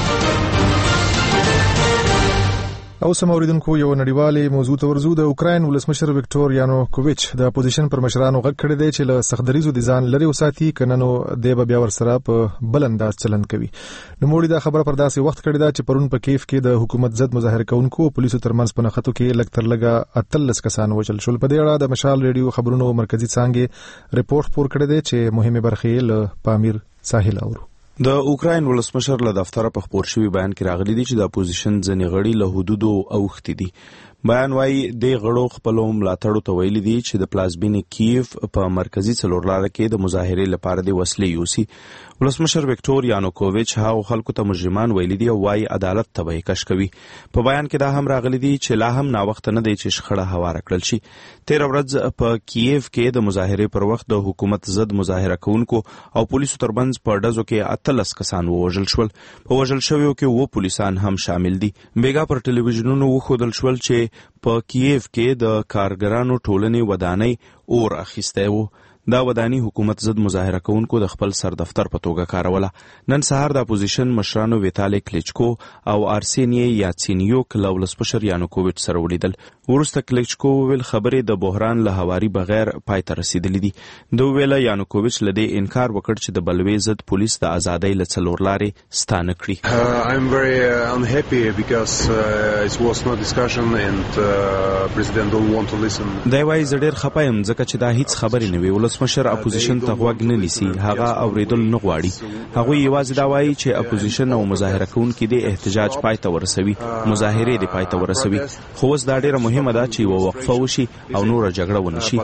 [SPEAKER 1] او سم اوریدونکو یو نړیوالې موضوع ته ورزو. د اوکراین ولسمشر وکټور یانوکوویچ د اپوزیشن پر مشرانو غږ کړی دی چې له سختدریزو د ځان لري وساتي کننو د بیا ور سره په بل انداز چلند کوي. نو موږ دا خبره پر داسې وخت کړی دا چې پرون په کیف کې د حکومت ضد مظاهره کوونکو پولیسو ترمنځ په نښتو کې لږ تر لږه اتلس کسان وژل شول. په دې اړه د مشال ریډیو خبرونو مرکزی څانګې ریپورت خپور کړی دی چې مهمه برخې له پامیر ساحل اورو.
[SPEAKER 28] د اوکراین ولسمشر له دفتره په خبر شوی بیان کې راغلي دي چې د اپوزیشن ځنې غړي له حدودو اوښتي دي. بیان وايي د غړو خپل ملاتړو ته ویلي دي چې د پلازمینې کیف په مرکزی څلورلارې کې د مظاهرې لپاره د وسلې یوسي. ولسمشر وکټور یانوکوویچ هغه خلکو ته مجرمان ویلي دي او وايي عدالت ته به کش کوي. په بیان کې دا هم راغلي دي چې لا هم نا وخت نه دی چې شخړه هواره کړل شي. تیر ورځ په کیف کې د مظاهرې پر وخت د حکومت ضد مظاهره کوونکو او پولیسو ترمنځ په ډزو کې اتلس کسان ووژل شول. په وژل شویو کې و پولیسان هم شامل دي. بیګا پر ټلویزیونونو وښودل شول چې په کیف کې د کارګرانو ټولنې ودانۍ اور اخیستی و. دا ودانی حکومت ضد مظاهره کوونکو د خپل سر دفتر په توګه کاروله. نن سهار د اپوزیشن مشرانو ویتالي کلیچکو او ارسینی یاتسینیوک له ولسمشر یانوکوویچ سره ولیدل. وروسته کلیچکو ویل خبرې د بحران له هواري بغیر پای ته رسیدلې دي. دوی ویل یانوکوویچ له دې انکار وکړ چې د بلوي ضد پولیس د ازادۍ له څلورلارې ستانه کړي.
[SPEAKER 29] I'm very unhappy because uh, it was no discussion and uh, president don't want to listen.
[SPEAKER 28] دا وایي زه ډېر خپه یم ځکه چې دا هیڅ خبرې نه وي. ولسمشر اپوزیشن ته غوږ نه نیسي، هغه اوریدل نه غواړي. هغوی یوازې دا وایي چې اپوزیشن او مظاهره کوونکي د احتجاج پای ته ورسوي، مظاهرې د پای ته ورسوي. خو اوس دا ډېره مهمه ده چې یوه وقفه وشي او نوره جګړه ونه شي.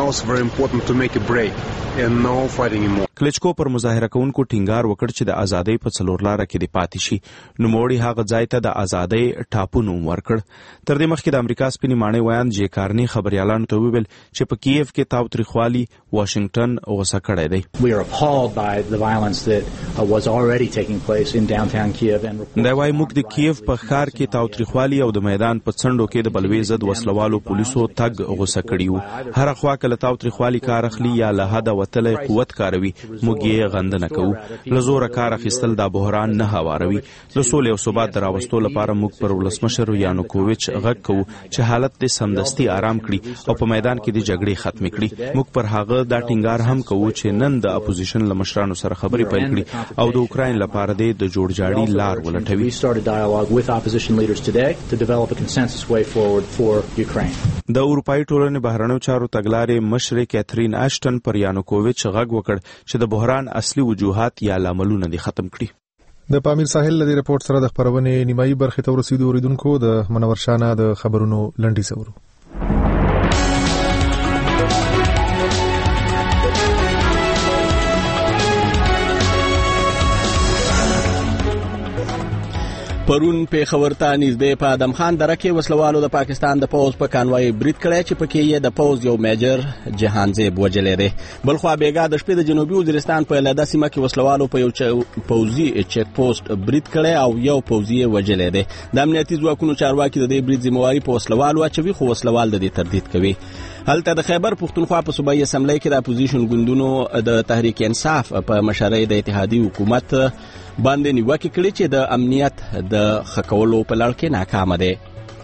[SPEAKER 28] کلیچکو پر مظاهره کوونکو ټینګار وکړ چې د ازادۍ په څلورلاره کې د پاتې شي. نوموړي هغه ځای ته د ازادۍ ټاپو نوم ورکړ. تر دې مخکې د امریکا سپینې ماڼۍ ویان جې کارني خبریالانو ته وویل چې په کیف کې تاوتریخوالي واشنگټن غوسه کړی دی. دا وایي موږ د کیف په ښار کې تاوتریخوالي او د میدان په څنډو کې د بلوي ضد د وسلوالو پولیسو تګ غوسه کړي وو. هر خوا کله تاوتریخوالي کار اخلي یا له حده وتلی قوت کاروي، موږ یې غندنه کوو. له زوره کار اخیستل دا بحران نه هواروي. د سولې او ثبات د راوستو لپاره موږ پر ولسمشر یانوکوویچ غږ کوو چې حالت دې سمدستي آرام کړي او په میدان کې د جګړې ختمې کړي. موږ پر هغه دا ټینګار هم کوو چې نن د اپوزیشن له مشرانو سره خبرې پیل کړي او د اوکراین لپاره د جوړجاړي لار ولټوي. د اروپایي ټولنې بهرنیو چارو تګلارې مشر کیترین اشټن پر یانوکوویچ غږ وکړ چې د بحران اصلي وجوهات یا لاملونه دې ختم کړي.
[SPEAKER 1] د پامیر ساحل لدی رپورت سره د خبرونې نیمایي برخې ته ورسېدو. اوریدونکو د منور شانه د خبرونو لنډي سورو.
[SPEAKER 2] پرون پیښور ته نږدې په ادم خان دره کې وسلوالو د پاکستان د پوز په کانوای برید کړی چې پکې یې د پوز یو میجر جهانزیب وجلی دی. بلخوا بیګا د شپې د جنوبي وزیرستان په لده سیمه کې وسلوالو په یو پوزي چیک پوسټ برید کړی او یو پوزي یې وجلی دی. د امنیتي ځواکونو چارواکي د دې برید ذمہواري په وسلوالو اچوي، خو وسلوال د دې تردید کوي. هلته د خیبر پښتونخوا په صوبایي اسمبلی کې د اپوزیشن ګوندونو د تحریک انصاف په مشرۍ د اتحادیې حکومت باندې نیوکه کړې چې د امنیت د ښه کولو په لړ کې ناکامه دی.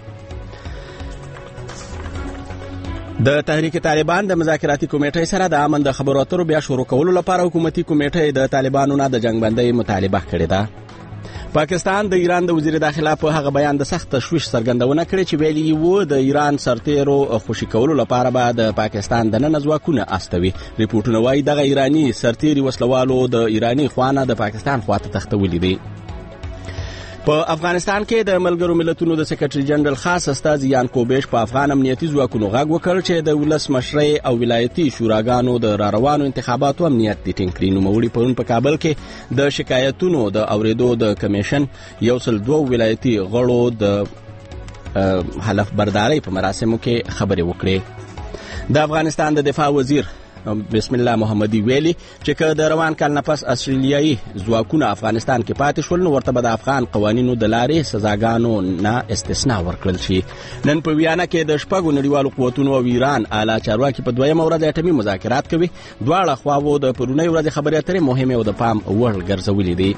[SPEAKER 2] د تحریک طالبان د مذاکراتي کمیټې سره د امن د خبرو اترو بیا شروع کولو لپاره حکومتي کمیټې د طالبانو نه د جنگ بندۍ مطالبه کړې ده. پاکستان د ایران د وزیر داخله په هغه بیان د سخت تشویش څرګندونه کړې چې ویلي وو د ایران سرتیرو خوشي کولو لپاره به د پاکستان د نن ځواکونه استوي. ریپورتونه وايي دغه ایرانی سرتیري وسلوالو د ایرانی خوانه د پاکستان خواته تختولې دي. په افغانستان کې د ملګرو ملتونو د سیکریټري جنرال خاص استاذ یان کوبیش په افغان امنیتي ځواکونو غږ وکړ چې د ولس مشرۍ او ولایتي شوراګانو د راروانو انتخاباتو امنیت دې ټینګ کړي. نوموړي پرون په کابل کې د شکایتونو د اوریدو د کمیشن یو سل دوه ولایتي غړو د حلف بردارۍ په مراسمو کې خبرې وکړې. د افغانستان د دفاع وزیر بسم الله محمدي ویلي چې که د روان کال نه پس استرالیایي ځواکونه افغانستان کې پاتې شول نو ورته به د افغان قوانینو د لارې سزاګانو نه استثنا ورکړل شي. نن په ویانا کې د شپږو نړیوالو قوتونو او ایران اعلی چارواکي په دویمه ورځ اټومي مذاکرات کوي. دواړه خواوو د پرونۍ ورځې خبرې اترې مهمې او د پام وړ ګرځولې دي.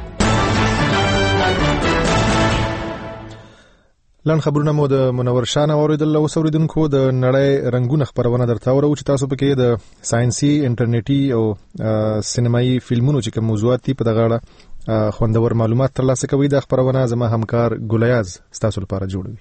[SPEAKER 1] لن خبرونه مو د منور شانه اوریدل او اوریدونکو د نړۍ رنگونه خبرونه درته ورو چې تاسو پکې د ساينسي انټرنیټي او سینمایي فلمونو چې کوم موضوعات په دغه اړه خوندور معلومات ترلاسه کوي. د خبرونه زما همکار ګولیاز تاسو لپاره جوړوي.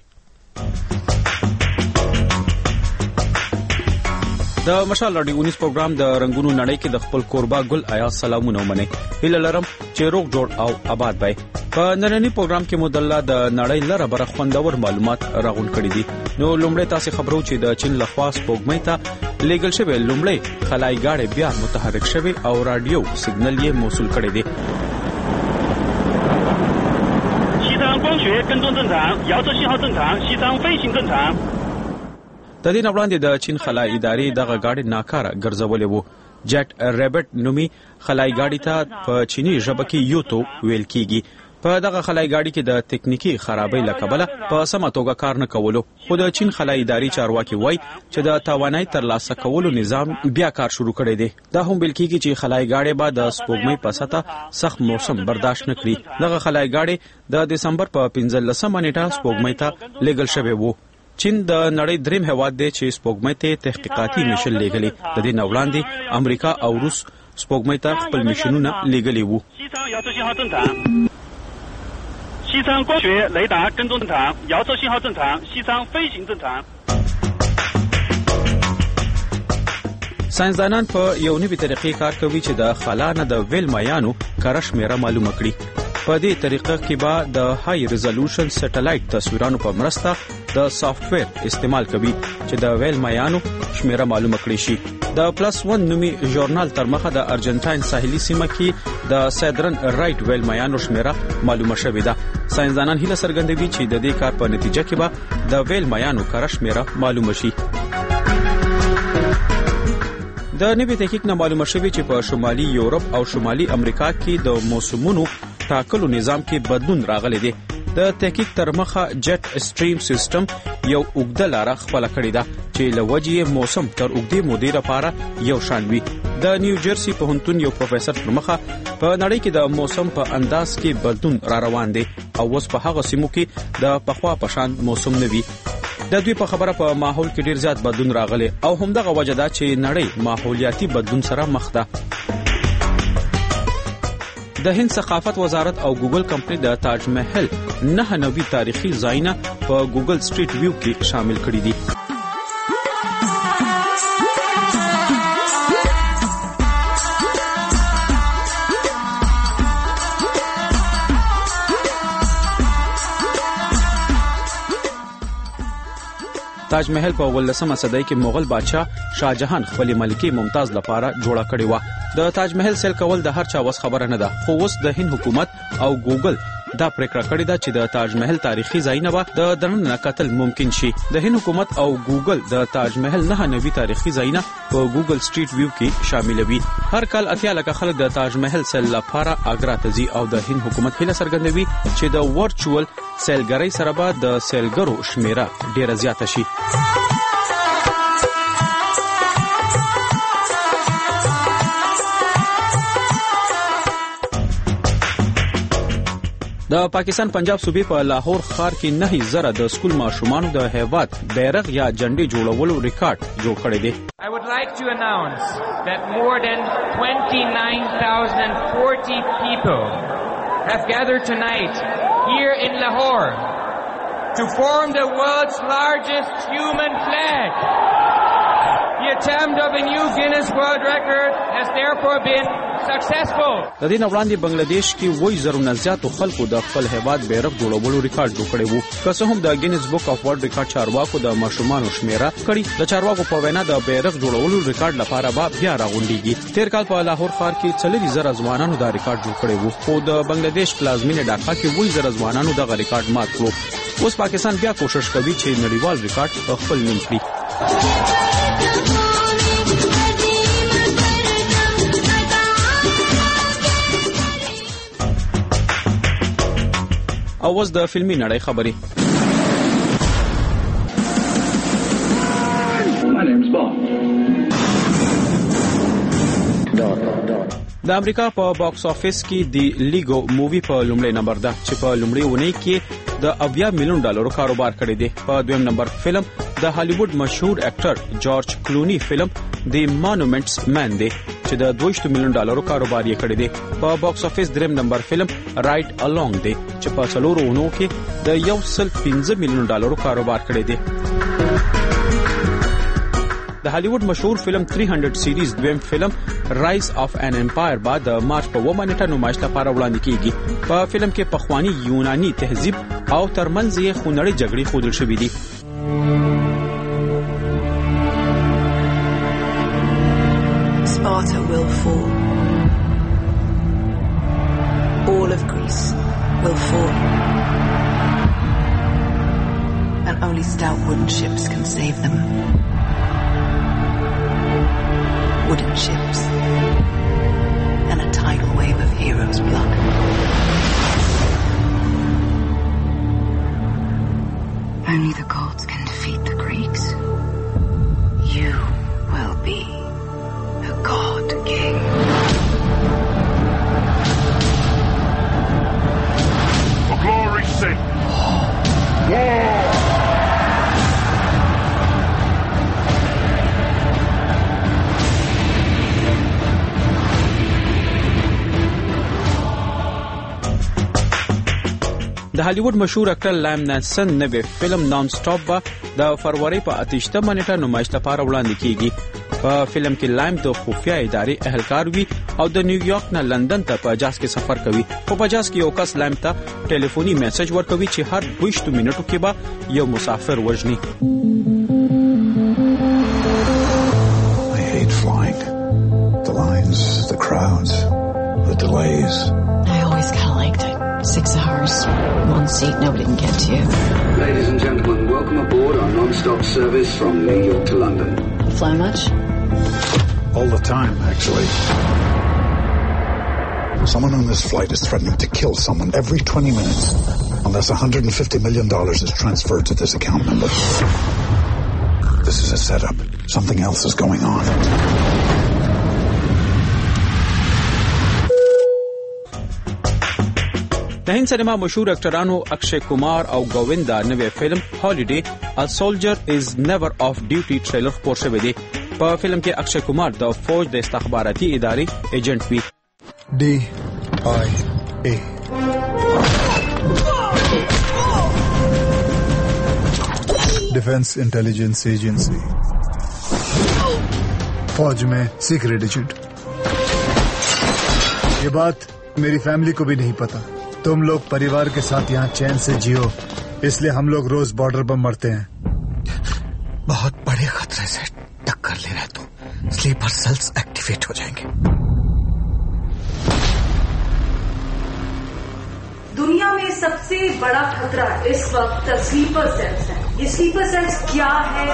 [SPEAKER 10] د مشال رادیو نیوز پروګرام د رنگونو نړۍ کې د خپل کوربا ګل آیا سلامونه ومنه. هیله لرم چې روغ جوړ او آباد وي. په نننی پروګرام کې مدله د نړۍ لره بر خوندور معلومات راغون کړي دي. نو لومړی تاسو خبرو چې د چین لخوا سپوږمۍ ته لیګل شوی لومړی خلای غاړې بیا متحرک شوی او رادیو سیګنل یې موصول کړی دی.
[SPEAKER 3] 西昌光学跟踪正常，遥测信号正常，西昌飞行正常。
[SPEAKER 10] د دې وړاندې د چین خلای ادارې دغه غاړې ناکاره ګرځولې وو. جیټ ریبټ نومي خلای غاړې ته په چینی ژبه کې یوتو ویل کیږي. په دغه خلای غاړې کې د تکنیکی خرابۍ لکبله په سمه توګه کار نه کولو. خو د چین خلای ادارې چارواکي وایي چې د توانای ترلاسه کولو نظام بیا کار شروع کړی دی. دا هم ویل کیږي چې خلای غاړې به د سپوږمۍ په سطح سخت موسم برداشت نه کړي. دغه خلای غاړې د دسمبر په پنځلسمه نیټه سپوږمۍ ته لیږل شوی وو. چین د نړۍ دریم هیواد دی چې سپوږمۍ ته تحقیقاتي میشن لیږلي. د دې نه وړاندې امریکا او روس سپوږمۍ ته خپل میشنونه لیږلي وو.
[SPEAKER 3] 西昌光学雷达跟踪正常，遥测信号正常，西昌飞行正常。
[SPEAKER 10] ساينسدانان په یو نوې طریقې کار کوي چې د خلا نه د ویل مایانو کره شمیره معلومه کړي. په دې طریقه کې به د های ریزولوشن سټلایټ تصویرانو په مرسته د سافټویر استعمال کوي چې د ویل مایانو شمیره معلومه کړي شي. د پلس ون نومي ژورنال تر مخه د ارجنټاین ساحلي سیمه کې د سیدرن رائټ ویل مایانو شمیره معلومه شوې ده. ساينسدانان هیله څرګندوي چې د دې کار په نتیجه کې به د ویل مایانو کره شمیره معلومه شي. د نوي تحقیق نه معلومه شوې چې په شمالي یورپ او شمالي امریکا کې د موسمونو ټاکلو نظام کې بدلون راغلی دی. د تحقیق تر مخه جیټ سټریم سیستم یو اوږده لاره خپل کړې ده چې لوجې موسم تر اوږدې مودې لپاره یو شان وي. د نیو جرسي پوهنتون یو پروفیسور پر مخه په نړۍ کې د موسم په انداز کې بدلون را روان دی او اوس په هغه سیمو کې د پخوا په شان موسم نه وي. د دوی په خبره په ماحول کې ډیر زیات بدلون راغلی او همدغه وجه ده چې نړۍ ماحولیاتي بدلون سره مخ ده. د هند ثقافت وزارت او ګوګل کمپنی د تاج محل نه نوي تاریخي ځایونه په ګوګل سټریټ ویو کې شامل کړي دي. تاج محل په ولسمه صدۍ کې مغل بادشاه شاهجهان خپل ملکه ممتاز لپاره جوړه کړې و. د تاج محل سیل کول د هر چا وس خبره نه ده، خو اوس د هند حکومت او ګوګل دا پریکړه کړې ده چې د تاج محل تاریخي ځایونه به د دننه کتل ممکن شي. د هند حکومت او ګوګل د تاج محل نه نوي تاریخي ځایونه په ګوګل سټریټ ویو کې شاملوي. هر کال اتیا لکه خلک د تاج محل سیل لپاره اګرا ته ځي او د هند حکومت هیله څرګندوي چې د ورچوال سیلګرۍ سره به د سیلګرو شمیره ډیره زیاته شي. د پاکستان پنجاب صوبې په لاهور ښار کې نه زره د سکول ماشومانو د هیواد بیرغ یا جنډې جوړولو ریکارډ جوړ کړی دی.
[SPEAKER 5] I would like to announce that more than twenty-nine thousand forty people have gathered tonight here in Lahore to form the world's largest human flag. The attempt of a new Guinness World Record has therefore been successful.
[SPEAKER 10] د دې وړاندې بنگلاديش کې وایي زرونه زیاتو خلکو د خپل هیواد بیرغ جوړولو ریکارډ جوړ کړی وو. که څه هم د ګینز بک اف ورلد ریکارډ چارواکو د ماشومانو شمیره کړي، د چارواکو په وینا د بیرغ جوړولو ریکارډ لپاره به بیا راغونډيږي. تیر کال په لاهور ښار کې څلوي زره ځوانانو دا ریکارډ جوړ کړی وو، خو د بنگلاديش پلازمینه ډاکا کې وایي زره ځوانانو دغه ریکارډ مات کړو. اوس پاکستان بیا کوشش کوي چې نړیوال ریکارډ خپل نوم کړي. او اوس د فلمي نړۍ خبرې. د امریکا په باکس افیس کې د لیګو مووی په لومړی نمبر ده چې په لومړی ونی کې د اویا میلیون ډالرو کاروبار کړی دی. په دویم نمبر فلم د هالیوډ مشهور اکټر جورج کلونی فلم د مانومنټس مین دی چې د دوه میلیون ډالرو کاروبار یې کړی دی. په باکس افیس دریم نمبر فلم رائټ الونګ دی چې په څلورو ونو کې د یو سل پنځه میلیون ډالرو کاروبار کړی دی. د هالیوډ مشهور فلم تین سو سیریز دویم فلم رایز اف ان امپایر بعد د مارچ په اووه نیټه نمایش لپاره وړاندې کیږي. په فلم کې پخوانی یونانی تهذیب او ترمنځ یې خونړۍ جګړې ښودل شوې دي.
[SPEAKER 6] Sparta will fall. All of Greece will fall. And only stout wooden ships can save them. Wooden ships and a tidal wave of heroes' blood. Only the gods can defeat the Greeks. You will be the God King.
[SPEAKER 7] For glory's sake! War!
[SPEAKER 10] د هالیوډ مشهور اکټر لام نانسن نوې فلم نان سټاپ به د فروری په اتهشتمه نیټه نمایش لپاره وړاندې کیږي. په فلم کې لام د خفیه ادارې اهلکار وي او د نیویارک نه لندن ته په جاز کې سفر کوي. خو په جاز کې یو کس لام ته ټلیفوني میسج ورکوي چې هر دوه منټو کې به یو مسافر وژني.
[SPEAKER 8] I hate flying. The lines, the crowds, the delays.
[SPEAKER 6] I always kind of liked it. Six hours, one seat, nobody can get to you.
[SPEAKER 9] Ladies and gentlemen, welcome aboard our non-stop service from New York to London.
[SPEAKER 6] You fly much?
[SPEAKER 8] All the time, actually. Someone on this flight is threatening to kill someone every twenty minutes. unless one hundred fifty million dollars is transferred to this account number. This is a setup. Something else is going on.
[SPEAKER 10] د هند سینما مشهور اکټرانو اکشے کمار او گووندا نوې فلم هالیډے ا سولجر از نیور آف ډیوټي ټریلر خپور شوی دی. په فلم کې اکشے کمار د فوج د استخباراتي ادارې ایجنټ وي.
[SPEAKER 8] D I A defence intelligence agency, फौज में secret agent. ये बात मेरी फैमिली को भी नहीं पता. तुम लोग परिवार के साथ यहाँ चैन से जियो, इसलिए हम लोग रोज बॉर्डर पर मरते हैं.
[SPEAKER 4] बहुत बड़े खतरे से टक्कर ले रहे तुम. स्लीपर सेल्स एक्टिवेट हो जाएंगे.
[SPEAKER 11] दुनिया में सबसे बड़ा खतरा इस वक्त स्लीपर सेल्स है. ये स्लीपर सेल्स क्या है?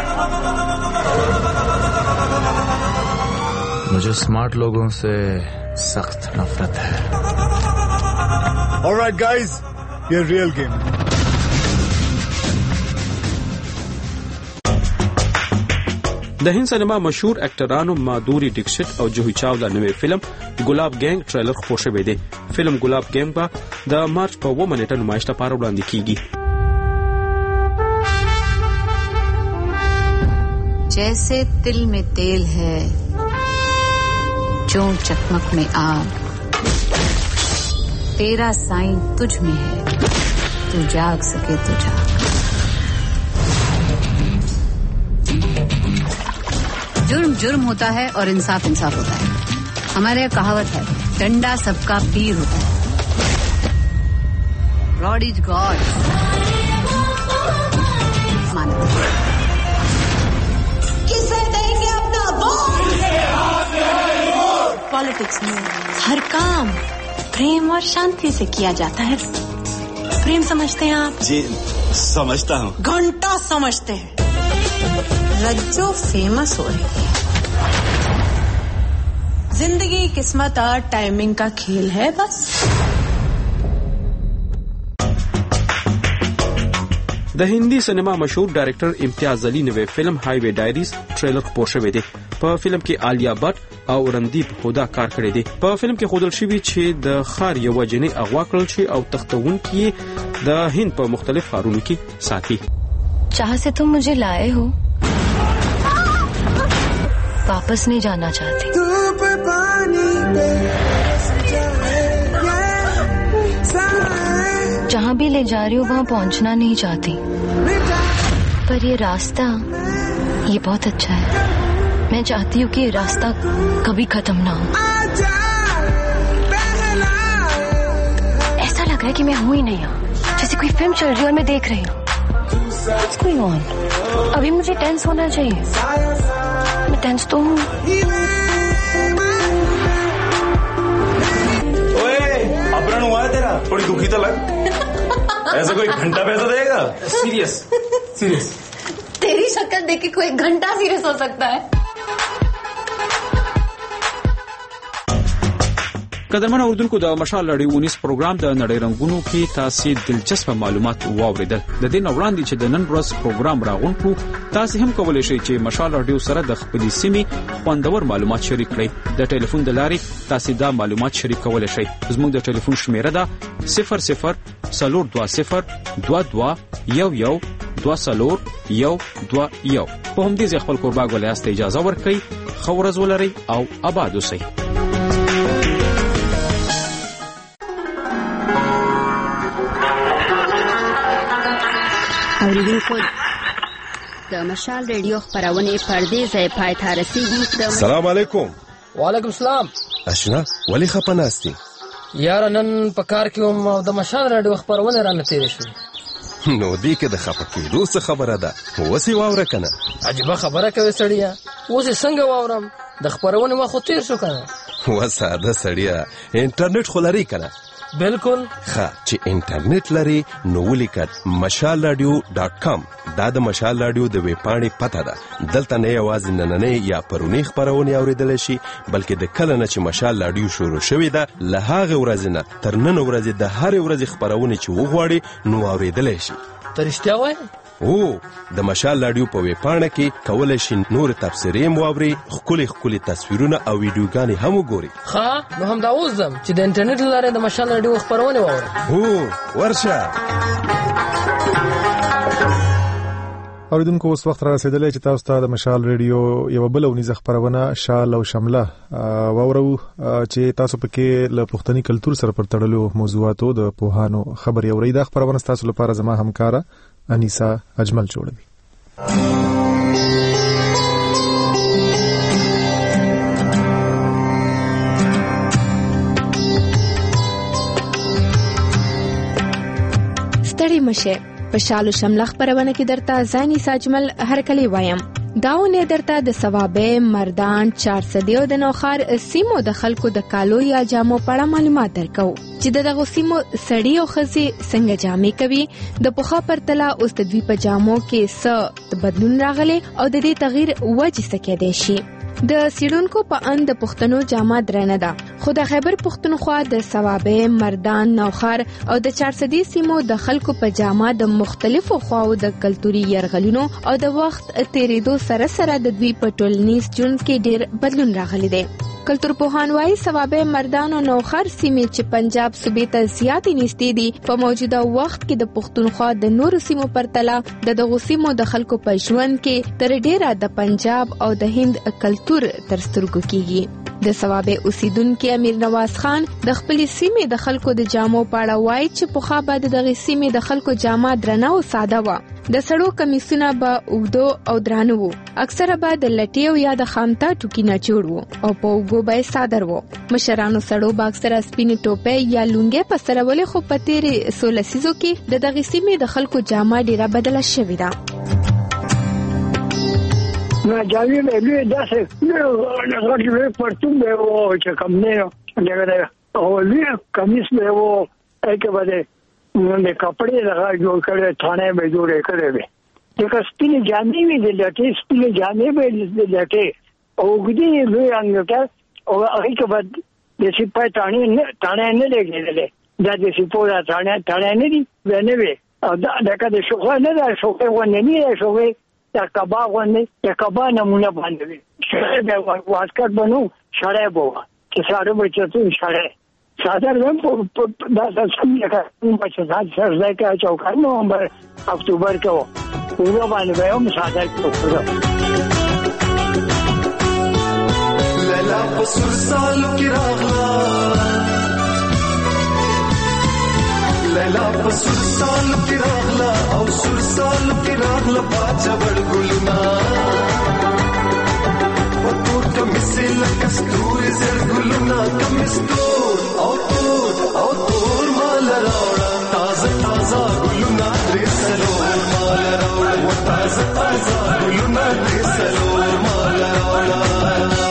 [SPEAKER 12] मुझे स्मार्ट लोगों से सख्त नफरत है.
[SPEAKER 8] All right, guys, ये real game.
[SPEAKER 10] د هند سینما مشهور اکټرانو مادوري ډیکشت او جوهی چاولا نوې فلم ګلاب گینګ ټریلر خپور شوی دی. فلم ګلاب گینګ به د مارچ په اووه نیټه نمایش لپاره وړاندې کیږي.
[SPEAKER 6] जैसे तिल में तेल है, जो चकमक में आग, तेरा साइन तुझ में है, तू जाग सके तो जाग. जुर्म जुर्म होता है और इंसाफ इंसाफ होता है. हमारे यहाँ कहावत है, डंडा सबका पीर होता है. God is God.
[SPEAKER 11] किसे देंगे अपना वोट?
[SPEAKER 13] पॉलिटिक्स में हर काम प्रेम और शांति से किया जाता है. प्रेम समझते हैं आप?
[SPEAKER 14] जी समझता हूँ.
[SPEAKER 13] घंटा समझते हैं. रज्जो फेमस हो रही है. जिंदगी किस्मत और टाइमिंग का खेल है बस.
[SPEAKER 10] د هندي سینما مشهور ډایرکټر امتیاز علي نوې فلم هائی وے ډایریز ټریلر خپور شوی دی. په فلم کې آلیا بټ او رندیپ هودا کار کړی دی. په فلم کې ښودل شوی چې د ښار یوه جنۍ اغوا کړل شي او تختوونکي د هند په مختلف ښارونو کې ساتي.
[SPEAKER 15] जहाँ से तुम मुझे लाए हो वापस नहीं जाना चाहती. जहाँ भी ले जा रही हो वहाँ पहुँचना नहीं चाहती. पर ये रास्ता ये बहुत अच्छा है. मैं चाहती हूँ कि ये रास्ता कभी खत्म ना हो. ऐसा लग रहा है कि मैं हूँ ही नहीं यहाँ, जैसे कोई फिल्म चल रही है और मैं देख रही हूँ. What's going on? अभी मुझे टेंस होना चाहिए. मैं टेंस तो हूँ.
[SPEAKER 14] ओए अपहरण हुआ है तेरा, थोड़ी दुखी तो लग. ऐसा कोई घंटा पैसा देगा? Serious serious.
[SPEAKER 13] तेरी शक्ल देख के कोई घंटा सीरियस हो सकता है.
[SPEAKER 10] قدرمن اوردونکو د مشال لړۍ ونیس پروګرام د نړۍ رنگونو کې تاسو دلچسپ معلومات واوریدل. د دې وړاندې چې د نن ورځ پروګرام راغونکو تاسو هم کولای شئ چې مشال رادیو سره د خپلې سیمې خوندور معلومات شریک کړئ. د ټلیفون د لارې تاسو دا معلومات شریک کولای شئ. زموږ د ټلیفون شمیره ده صفر صفر صفر دو صفر دو دو یو یو دو صفر یو دو یو. په همدې ځای خپل کورباګ ولایاست اجازه ورکړئ. ښه ورځ ولرئ او آباد اوسئ.
[SPEAKER 17] اوریدونکو د مشال ریډیو خبرونه پردې ځای پای ته رسیدي.
[SPEAKER 18] السلام علیکم.
[SPEAKER 21] وعلیکم السلام.
[SPEAKER 18] اشنا ولی خپناستی
[SPEAKER 21] یار نن په کار کې هم د مشال ریډیو خبرونه رانه تیر شو.
[SPEAKER 18] نو دې کې د خپکې روس خبره ده. وسی واوره کنه.
[SPEAKER 21] عجیب خبره کوي سړیا. اوس څنګه واورم؟ د خبرونه ما خو تیر شو کنه.
[SPEAKER 18] و ساده سړیا انټرنیټ خو لري کنه.
[SPEAKER 16] بالکل.
[SPEAKER 18] ښه چې انټرنیټ لري نو ولیکئ مشال رادیو ډاټ کام. دا د مشال رادیو د ویب پاڼې پته ده. دلته نه یوازې نننۍ یا پرونی خپرونې اوریدلی شي بلکې د کله نه چې مشال رادیو شروع شوې ده له هغې ورځې نه تر نن ورځې د هرې ورځې خپرونې چې وغواړي نو اوریدلی شي.
[SPEAKER 16] ته رښتیا وایې؟
[SPEAKER 18] او د مشال رادیو په ویب پاڼه کې کولی شي نور تبصرې هم واوري، ښکلي ښکلي تصویرونه او ویډیوګانې هم وګوري.
[SPEAKER 16] ښه نو همدا اوس ځم چې د انټرنیټ له لارې د مشال رادیو خپرونې واورم.
[SPEAKER 18] هو ورشه.
[SPEAKER 1] اوریدونکو اوس وخت را رسیدلی چې تاسو ته د مشال رادیو یو بل ونیزه خپرونه شال او شمله واورو چې تاسو پکې له پښتني کلتور سره پر تړلو موضوعاتو د پوهانو خبرې اورئ. دا خپرونه تاسو لپاره زما همکاره انیسا اجمل جوړوي.
[SPEAKER 19] ستړي مشه په شالو شمله خبرونه کې درته ځاني ساجمل هر کلی وایم. داونه درته د ثوابه مردان چارسدی او د نوخار سیمو د خلکو د کالو یا جامو په اړه معلومات درکو چې دغه سیمو سړی او خزي څنګه جامې کوي. د پوخا پرتله اوس د دوی په جامو کې څه بدلون راغلی او د دې تغییر وجه څه کېدای شي. د سیډونکو په اند د پښتنو جامه درنه ده خو د خیبر پښتونخوا د ثوابه مردان نوخار او د چارسدی سیمو د خلکو په جامه د مختلفو خواو د کلتوري يرغلونو او د وخت تیریدو سره سره د دوی په ټولنیز ژوند کې ډیر بدلون راغلی دی. کلتور پوهان وايي ثوابه مردان او نوخر سیمې چې پنجاب صوبې ته زیاتې نږدې دي په موجوده وخت کې د پښتونخوا د نورو سیمو پرتله د دغو سیمو د خلکو په ژوند کې تر ډیره د پنجاب او د هند کلتور تر سترګو کیږي. د ثوابه اوسیدونکو امیر نواز خان د خپل سیمې د خلکو د جامو په اړه وايي چې په خا بعد دغه سیمې د خلکو جامه درنه او ساده و. د سړو کمیسونه به اوږدو او درانه وو. اکثره به د لټي او یا د خامتا ټوکی نه جوړ وو او په اوږو به صادر وو. مشرانو سړو به اکثره سپینې ټوپۍ یا لونګې په سر ولې خو په تیرې سوله سیزو کې د دغه سیمې د خلکو جامه ډیره بدله شوې ده.
[SPEAKER 20] نه جامې به لوی داسې نه غوړې پرتون به وو چې کم نه دغه او لوی کمیس به وو اګه بده نو د کپڑے لگا جوړ کړي ثانه به جوړې کړي وي. د سپینې جامې وی د لټې سپینې جامې به د لټې او ګدي لوی انګټه او هغه کې بعد د سپای ثانه نه ثانه نه لګېدلې دا د سپورا ثانه ثانه نه دی ونه وي او دا دغه د شوخه نه دا شوخه ونه نه شوخه دا کباب ونه دا کباب نمونه باندې شړې به واسکټ بنو شړې بو چې ساده به چې شړې صادر هم په داسې څنګه کوم چې ځای سره کې چوکار نومبر اکتوبر کې وو وو باندې به هم صادر کړو.
[SPEAKER 22] لیلا پسر سالو کې راغلا لیلا پسر سالو کې راغلا او سر سالو کې راغلا باچا وړ ګلنا وتو کمسل کستور زر ګلنا کمستور او تور او تور مال راوړه تازه تازه ګلونه دې سلور مال راوړه تازه تازه ګلونه دې سلور مال راوړه.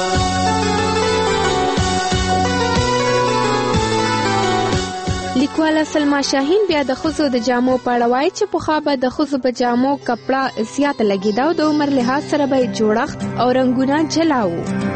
[SPEAKER 19] لیکواله سلما شاهین بیا د خزو د جامو په اړه وایي چې په خابه د خزو په جامو کپڑا زیات لګیدا او د عمر لحاظ سره به جوړښت او رنگونه جلاو.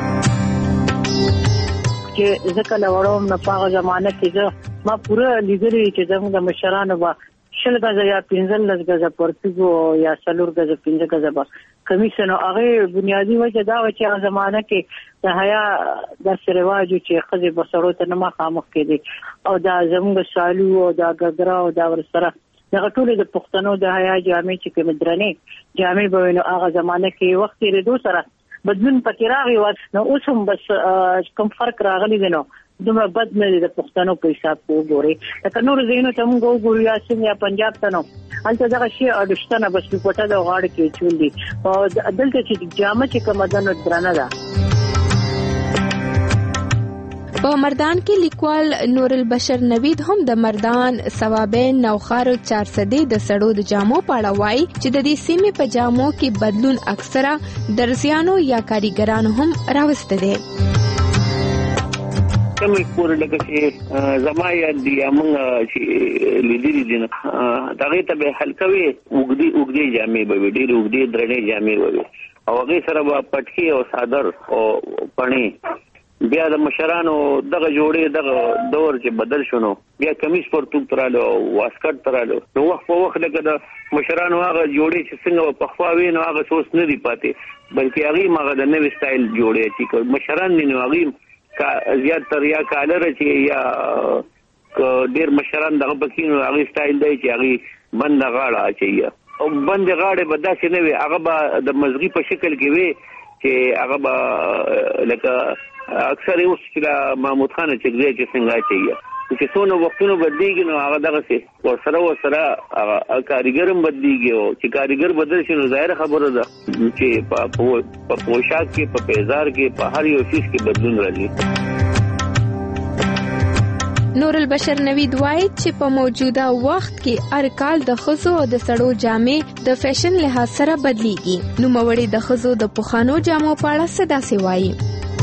[SPEAKER 23] چې ځکه لوړم نه پاغه زمانه کې ما پوره لیدلې چې زموږ د مشرانو با شل غزه یا پنځل غزه پرتګو یا سلور غزه پنځه غزه با کمیسنو هغه بنیادی وجه دا و چې هغه زمانه کې د حیا د سرواجو چې خزه بسرو ته نه مخامخ کېدي او دا زموږ سالو او دا ګګرا او دا ورسره دغه ټول د پښتنو د حیا جامې چې کوم درنې جامې به نو هغه زمانه کې وخت لري سره بدلون پکې راغی و نو اوس هم بس کوم فرق راغلی دی نو دومره بد نه دی د پښتنو په حساب وګوري لکه نور زینو ته موږ وګورو یا سیم یا پنجاب ته نو هلته دغه شی اډشتنه بس په پټه د غاړه کې چوندي او دلته چې جامه چې کومه دنه درنه ده.
[SPEAKER 19] په مردان کې لیکوال نور البشر نوید هم د مردان ثوابین نوخار او چارسدی د سړو د جامو په اړه وایي چې د دې سیمې په جامو کې بدلون اکثره درزیانو یا کاریګرانو هم راوسته دي.
[SPEAKER 2] کومې پورې لکه چې زما یاد دي موږ چې لیدلي دي هغې ته به هلکوي اوږدې اوږدې جامې به وي ډېرې اوږدې درنې جامې به وي او هغې سره به پټکي او څادر او پڼې بیا د مشرانو دغه جوړې دغه دور چې بدل شو نو بیا کمیس پرتوب ته راغلو واسکټ ته راغلو نو وخت په وخت لکه د مشرانو هغه جوړې چې څنګه پخوا وي نو هغه اوس نه دي پاتې بلکې هغې هغه د نوي سټایل جوړې چې مشران دي نو هغې زیات تر یا کالر چې یا ډېر مشران دغه پکې نو هغې سټایل دی چې هغې بنده غاړه اچوي او بندې غاړې به داسې نه وي هغه به د مزغي په شکل کې وي چې هغه به لکه اکثر اوس چې محمود خان چکزی چې څنګه اچوي چې څونه وختونه بدلېږي نو هغه دغسې ورسره ورسره کاریګر هم بدلېږي او چې کاریګر بدل شي نو ظاهره خبره ده چې په پوشاک کې په پیزار کې په هر یو چیز کې بدلون راځي.
[SPEAKER 19] نور البشر نوید وایي چې په موجوده وخت کې هر کال د ښځو او د سړو جامې د فیشن لحاظ سره بدلېږي. نوموړي د ښځو د پخوانو جامو په اړه څه داسې وایي.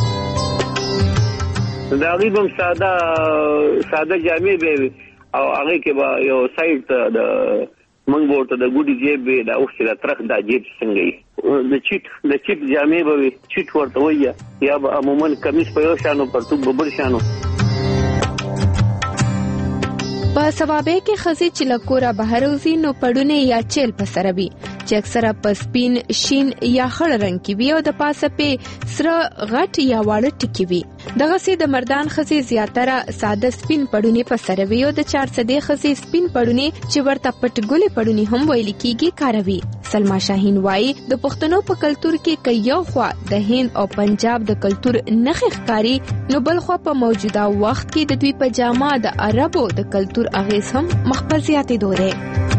[SPEAKER 2] د هغې به هم ساده ساده جامې به وي او هغې کې به یو سایډ ته د موږ به ورته د ګوډي جیب وي دا اوس چې د ترخ دا جیب څنګه وي د چیټ د چیټ جامې به وي چیټ ورته وایي یا به عموما کمیس په یو شانو پرتوب به بل شانو.
[SPEAKER 19] په سوابع کې ښځې چې له کوره بهر وځي نو پړونې یا چیل په سره وي چې اکثره په سپین شین یا خړ رنګ کې وي او د پاسه پې سره غټ یا واړه ټکي وي. دغسې د مردان ښځې زیاتره ساده سپین پړونې په سره وي او د چارسدې ښځې سپین پړونې چې ورته پټګلې پړونې هم ویل کېږي کاروي. سلما شاهین وایي د پښتنو په کلتور کې که یو خوا د هند او پنجاب د کلتور نښې ښکاري نو بل خوا په موجوده وخت کې د دوی په جامه د عربو د کلتور اغیز هم مخ په زیاتېدو دی.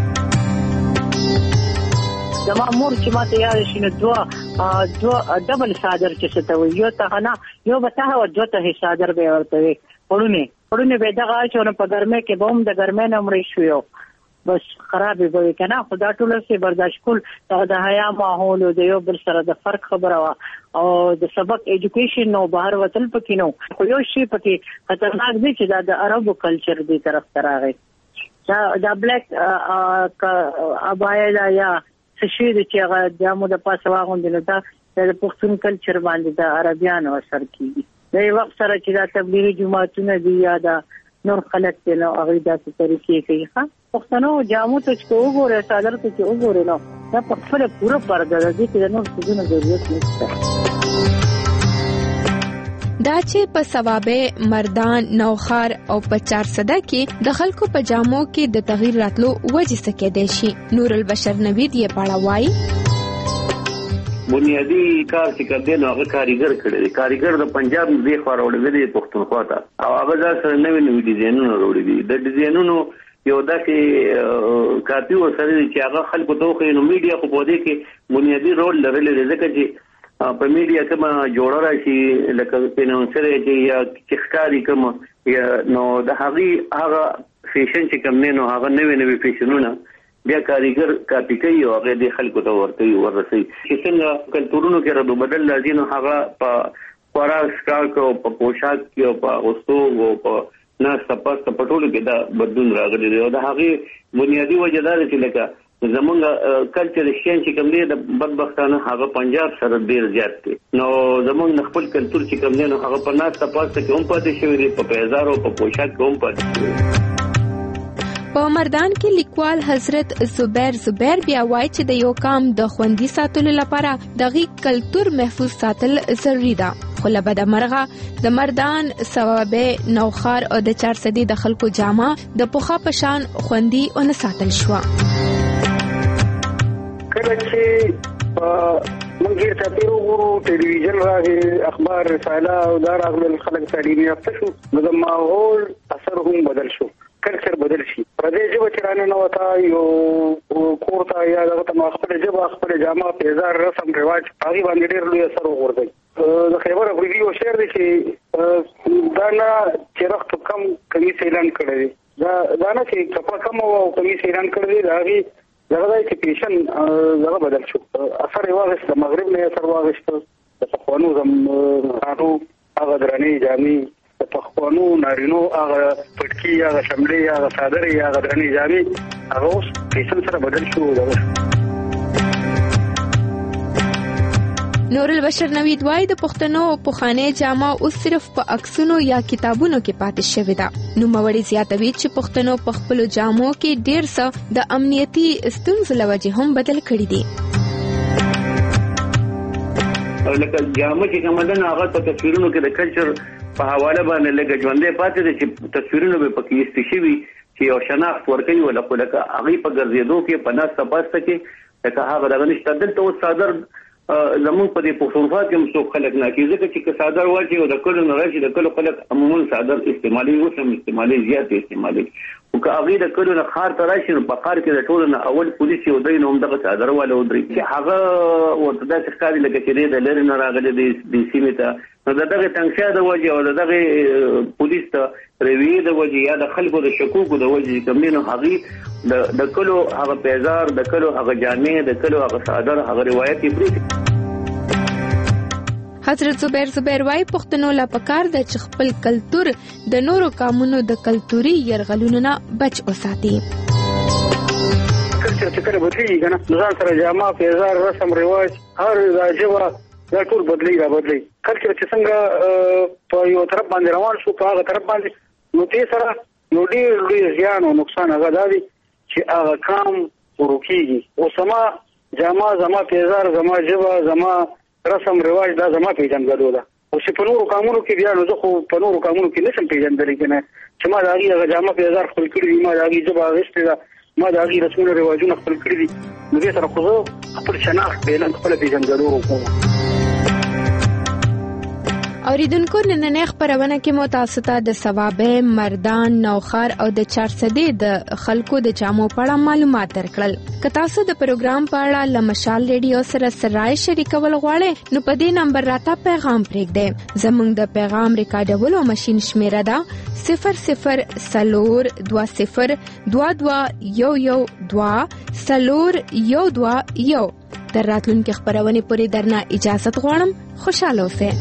[SPEAKER 23] زما مور چې ماته یاد شي نو دوه دوه ډبل صادر چې څه ته وي یو ته نه یو به ته او دوه ته صادر به ورته وي پړونې پړونې به دغه اچونه په ګرمۍ کې به هم د ګرمۍ نه مړې شو یو بس خرابې به وي که نه خو دا ټوله سې برداشت کول د حیا ماحول د یو بل سره د فرق خبره وه او د سبق ایجوکیشن نو بهر وتل پکې نو خو یو شی پکې خطرناک دی چې دا د عربو کلچر دی طرف ته راغی دا دا بلیک ابایا دا یا څه شی دی چې هغه جامو د پاسه واغوندي نو دا د پښتون کلچر باندې د عربیانو اثر کېږي د یو وخت سره چې دا تبلیغي جوماتونه دي یا دا نور خلک دی نو هغوی داسې طریقې کوي ښه پښتنو جامو ته چې وګورې څادر ته چې وګورې نو دا په خپله پوره پرده ده دې کې د نور څیزونو ضرورت نشته.
[SPEAKER 19] دا چې په سوابع مردان نوخار او په چارسده کې د خلکو په جامو کې د تغییر راتلو وجې څه کېدای شي. نور البشر نوید یې په اړه وایي
[SPEAKER 2] بنیادی کار چې کړ دی نو هغه کاریګر کړی دی کاریګر د پنجاب دې خوا راوړی دی پښتونخوا ته او هغه ځان سره نوي نوي ډیزاینونه راوړي دي د ډیزاینونو یو داسې کاپي ورسره دی چې هغه خلکو ته وښیي نو میډیا خو په دې کې بنیادي رول لرلی دی ځکه چې په میډیا کومه جوړه راشي لکه اناونسر چې یا چې ښکاري کومه نو د هغې هغه فیشن چې کوم دی نو هغه نوي نوي فیشنونه بیا کاریګر کاپي کوي او هغه دې خلکو ته ورته ورسوي چې څنګه کلتورونو کې رد بدل راځي نو هغه په خوراک څښاک او په پوشاک کې او په اوستو او په ناسته پاسته په ټولو کې دا بدلون راغلی دی او د هغې بنیادي وجه دا ده چې لکه زمونږ کلچر شین چې کوم دی د بدبختانه هغه پنجاب سره ډېر زیات دی نو زمونږ خپل کلتور چې کوم دی نو هغه په ناسته پاسته کې هم پاتې شوی دی په پیزار او په پوشاک کې هم پاتې شوی دی.
[SPEAKER 19] په مردان کې لیکوال حضرت زبیر زبیر بیا وایي چې د یو قام د خوندي ساتلو لپاره دغه کلتور محفوظ ساتل ضروري ده خو له بده مرغه د مردان سوابع نوخار او د چارسدې د خلکو جامه د پخوا په شان خوندي ونه ساتل شوه.
[SPEAKER 3] کله چې موږ یې تاثیر وګورو ټلویزیون راغی اخبار رساله او دا راغلل خلک تعلیم یافته شو نو د ماحول اثر هم بدل شو کلچر بدل شي پردې ژبه چې راننوته یو کور ته یا دغه ته خپله ژبه خپله جامه پیزار رسم رواج هغې باندې ډېر لوی اثر وغورځوي. د خیبر افریدي یو شعر دی چې دا نه چې رختو کم کمیس اعلان کړی دی دا نه چې کپړه کم او کمیس اعلان کړی دی د هغې دغه دی چې پیشن دغه بدل شو اثر یې واخیست د مغرب نه اثر واخیسته د پخوانو زمانو هغه درنې جامې د پخوانو نارینو هغه پټکی هغه شملې هغه صادرې هغه درنې جامې هغه اوس فیشن سره بدل شو.
[SPEAKER 19] نور البشر نوید وای د پښتنو پخوانی جامه اوس صرف په عکسونو یا کتابونو کې پاتې شوې ده. نوموړي زیاتوي چې پښتنو په خپلو جامو کې ډېر څه د امنیتي ستونزو له وجې هم بدل کړي دي.
[SPEAKER 2] لکه جامه چې کومه ده هغه په تصویرونو کې د کلچر په حواله باندې لکه ژوندې پاتې دي چې تصویرونه به پکې ایستل شوي چې یو شناخت ورکوي ولا خو لکه هغه په ګرځېدو کې په ناسته پاسته کې لکه هغه دغه نشته. دلته اوس صادر زمون په دې پښتونخوا کې هم څوک خلک نه کوي ځکه چې صادر واچي او د کلو نه راشي د کلو خلک عموما صادر استعمالي اوس هم استعمالي زیات استعمالي او که هغه د کلو نه خار ته راشي نو په خار کې د ټولو نه اول پولیس یو دی نو هم دغه صادر والا ودري چې هغه ورته داسې ښکاري لکه چې د لرې نه راغلی د سیمې ته نو د دغه تنګشا د وجې او د دغه پولیس ته رویې د وجې یا د خلکو د شکوکو د وجې کوم نه هغه د د کلو هغه پیزار د کلو هغه جامې د کلو هغه صادر هغه روایت یې
[SPEAKER 19] حضرت زبیر زبیر وای پښتنو لا پکار د چې خپل کلتور د نورو قومونو د کلتوري يرغلونو نه بچ وساتي.
[SPEAKER 3] کلچر چې کله بدلېږي کنه ځان سره جامه پیزار رسم رواج هر ځای دا ټول بدلی را بدلی. کلچر چې څنګه په یو طرف باندې روان شو په هغه طرف باندې نو دې سره نو ډېر لوی زیان او نقصان هغه دا دی چې هغه کام ورکیږي. او سما جامه زما پیزار زما جبه زما رسم رواج دا زما پیژندګلو ده او چې په نورو قانونو کې بیا نو زه خو په نورو قانونو کې نشم پیژندلی کنه چې ما د هغې هغه جامه پیزار خپل کړي دي ما د هغې ژبه اخیستې ده ما د هغې رسمونه رواجونه خپل کړي دي نو دې سره خو زه خپل شناخت بېلن خپله پیژندګلو وکړم.
[SPEAKER 19] اوریدونکو نننۍ خپرونه کې مو تاسو ته د صوابه، مردان، نوخار او د چارسدې د خلکو د جامو په اړه معلومات درکړل. که تاسو د پروګرام په اړه له مشال ریډیو سره سرای شریکول غواړئ نو په دې نمبر راته پیغام پرېږدئ. زموږ د پیغام ریکارډولو ماشین شمیره ده صفر صفر سلور دوه صفر دوه دوه یو یو دوه سلور یو دوه یو. در راتلونکي خپرونې پورې درنه اجازت غواړم. خوشاله اوسئ.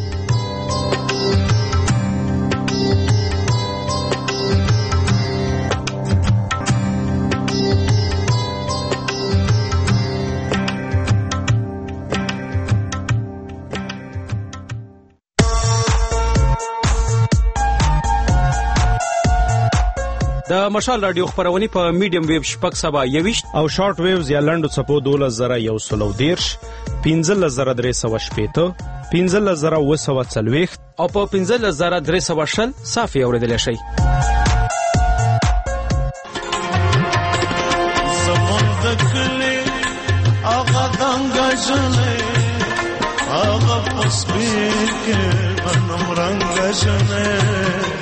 [SPEAKER 10] د مشال رادیو خبرونه په میډیم ویو شپږ سبا یويشت
[SPEAKER 5] او شارټ ویوز یا لنډو چپو دولس زره یو سلو دیرش پنځلس زره درې سوه شپېته پنځلس زره اوه سوه څلوېښت
[SPEAKER 10] او په پنځلس زره درې سوه شل صافي اورېدلی شئ.
[SPEAKER 22] زمون د کلي هغه دنګه ژلې هغه په سپین کې غنم رنګه ژلې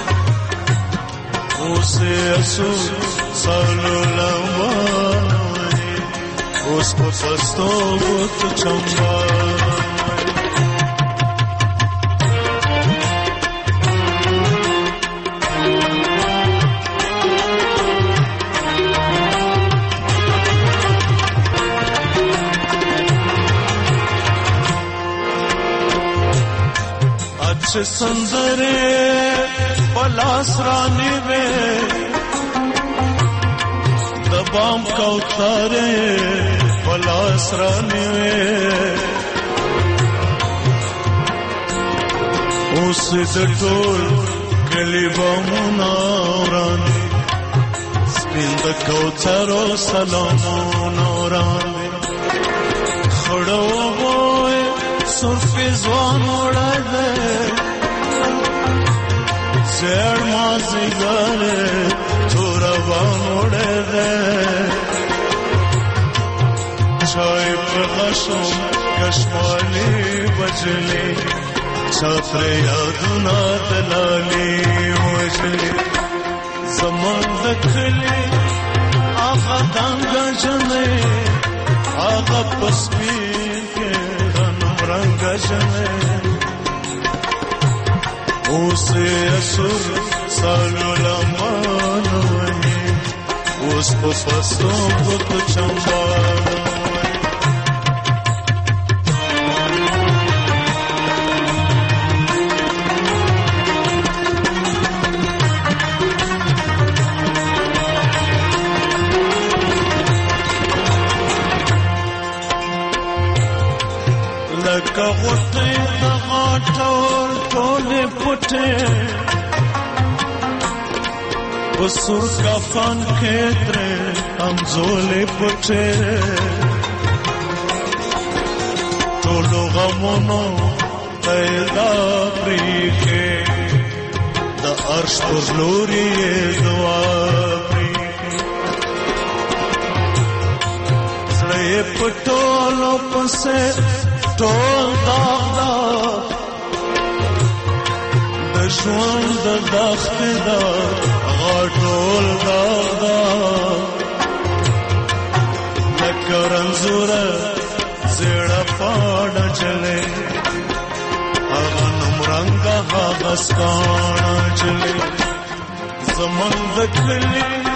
[SPEAKER 22] اوسه اسو سالو لمانوي اوس په پستو بوت چمبا اچھے سندرے پلاس رانی وے دبام کوتارے پلاس رانی وے اس دٹول کلی بامونا رانی سپین دا کوتارو سلامونا رانی خڑو بوئے سرفی زوان اڑا دے زیر مازی گارے تورا بانوڑے دے چائی پر غشو کشمالی بجلی چاتر یادونا دلالی وجلی زمان دکھلی آغا دانگا جنے آغا پسپین کے غنم رنگا جنے اوسه اسور سالو لمانوي اوس په پستو بوت چمبا لکه غوټۍ د غاټول ټولې پټې په سور کفن کې ترې همزولې پټې ټولو غمونو ته یې دا پرېښې د عرش پر لوري یې ځواب په ټولو پسې ټول داغ داغ د ژوند د دښتې دا هغه ټول داغ داغ لکه رنځوره زیړه پاڼه جلې هغه نومرنګه هغه سکاڼه جلې زمونږ د کلي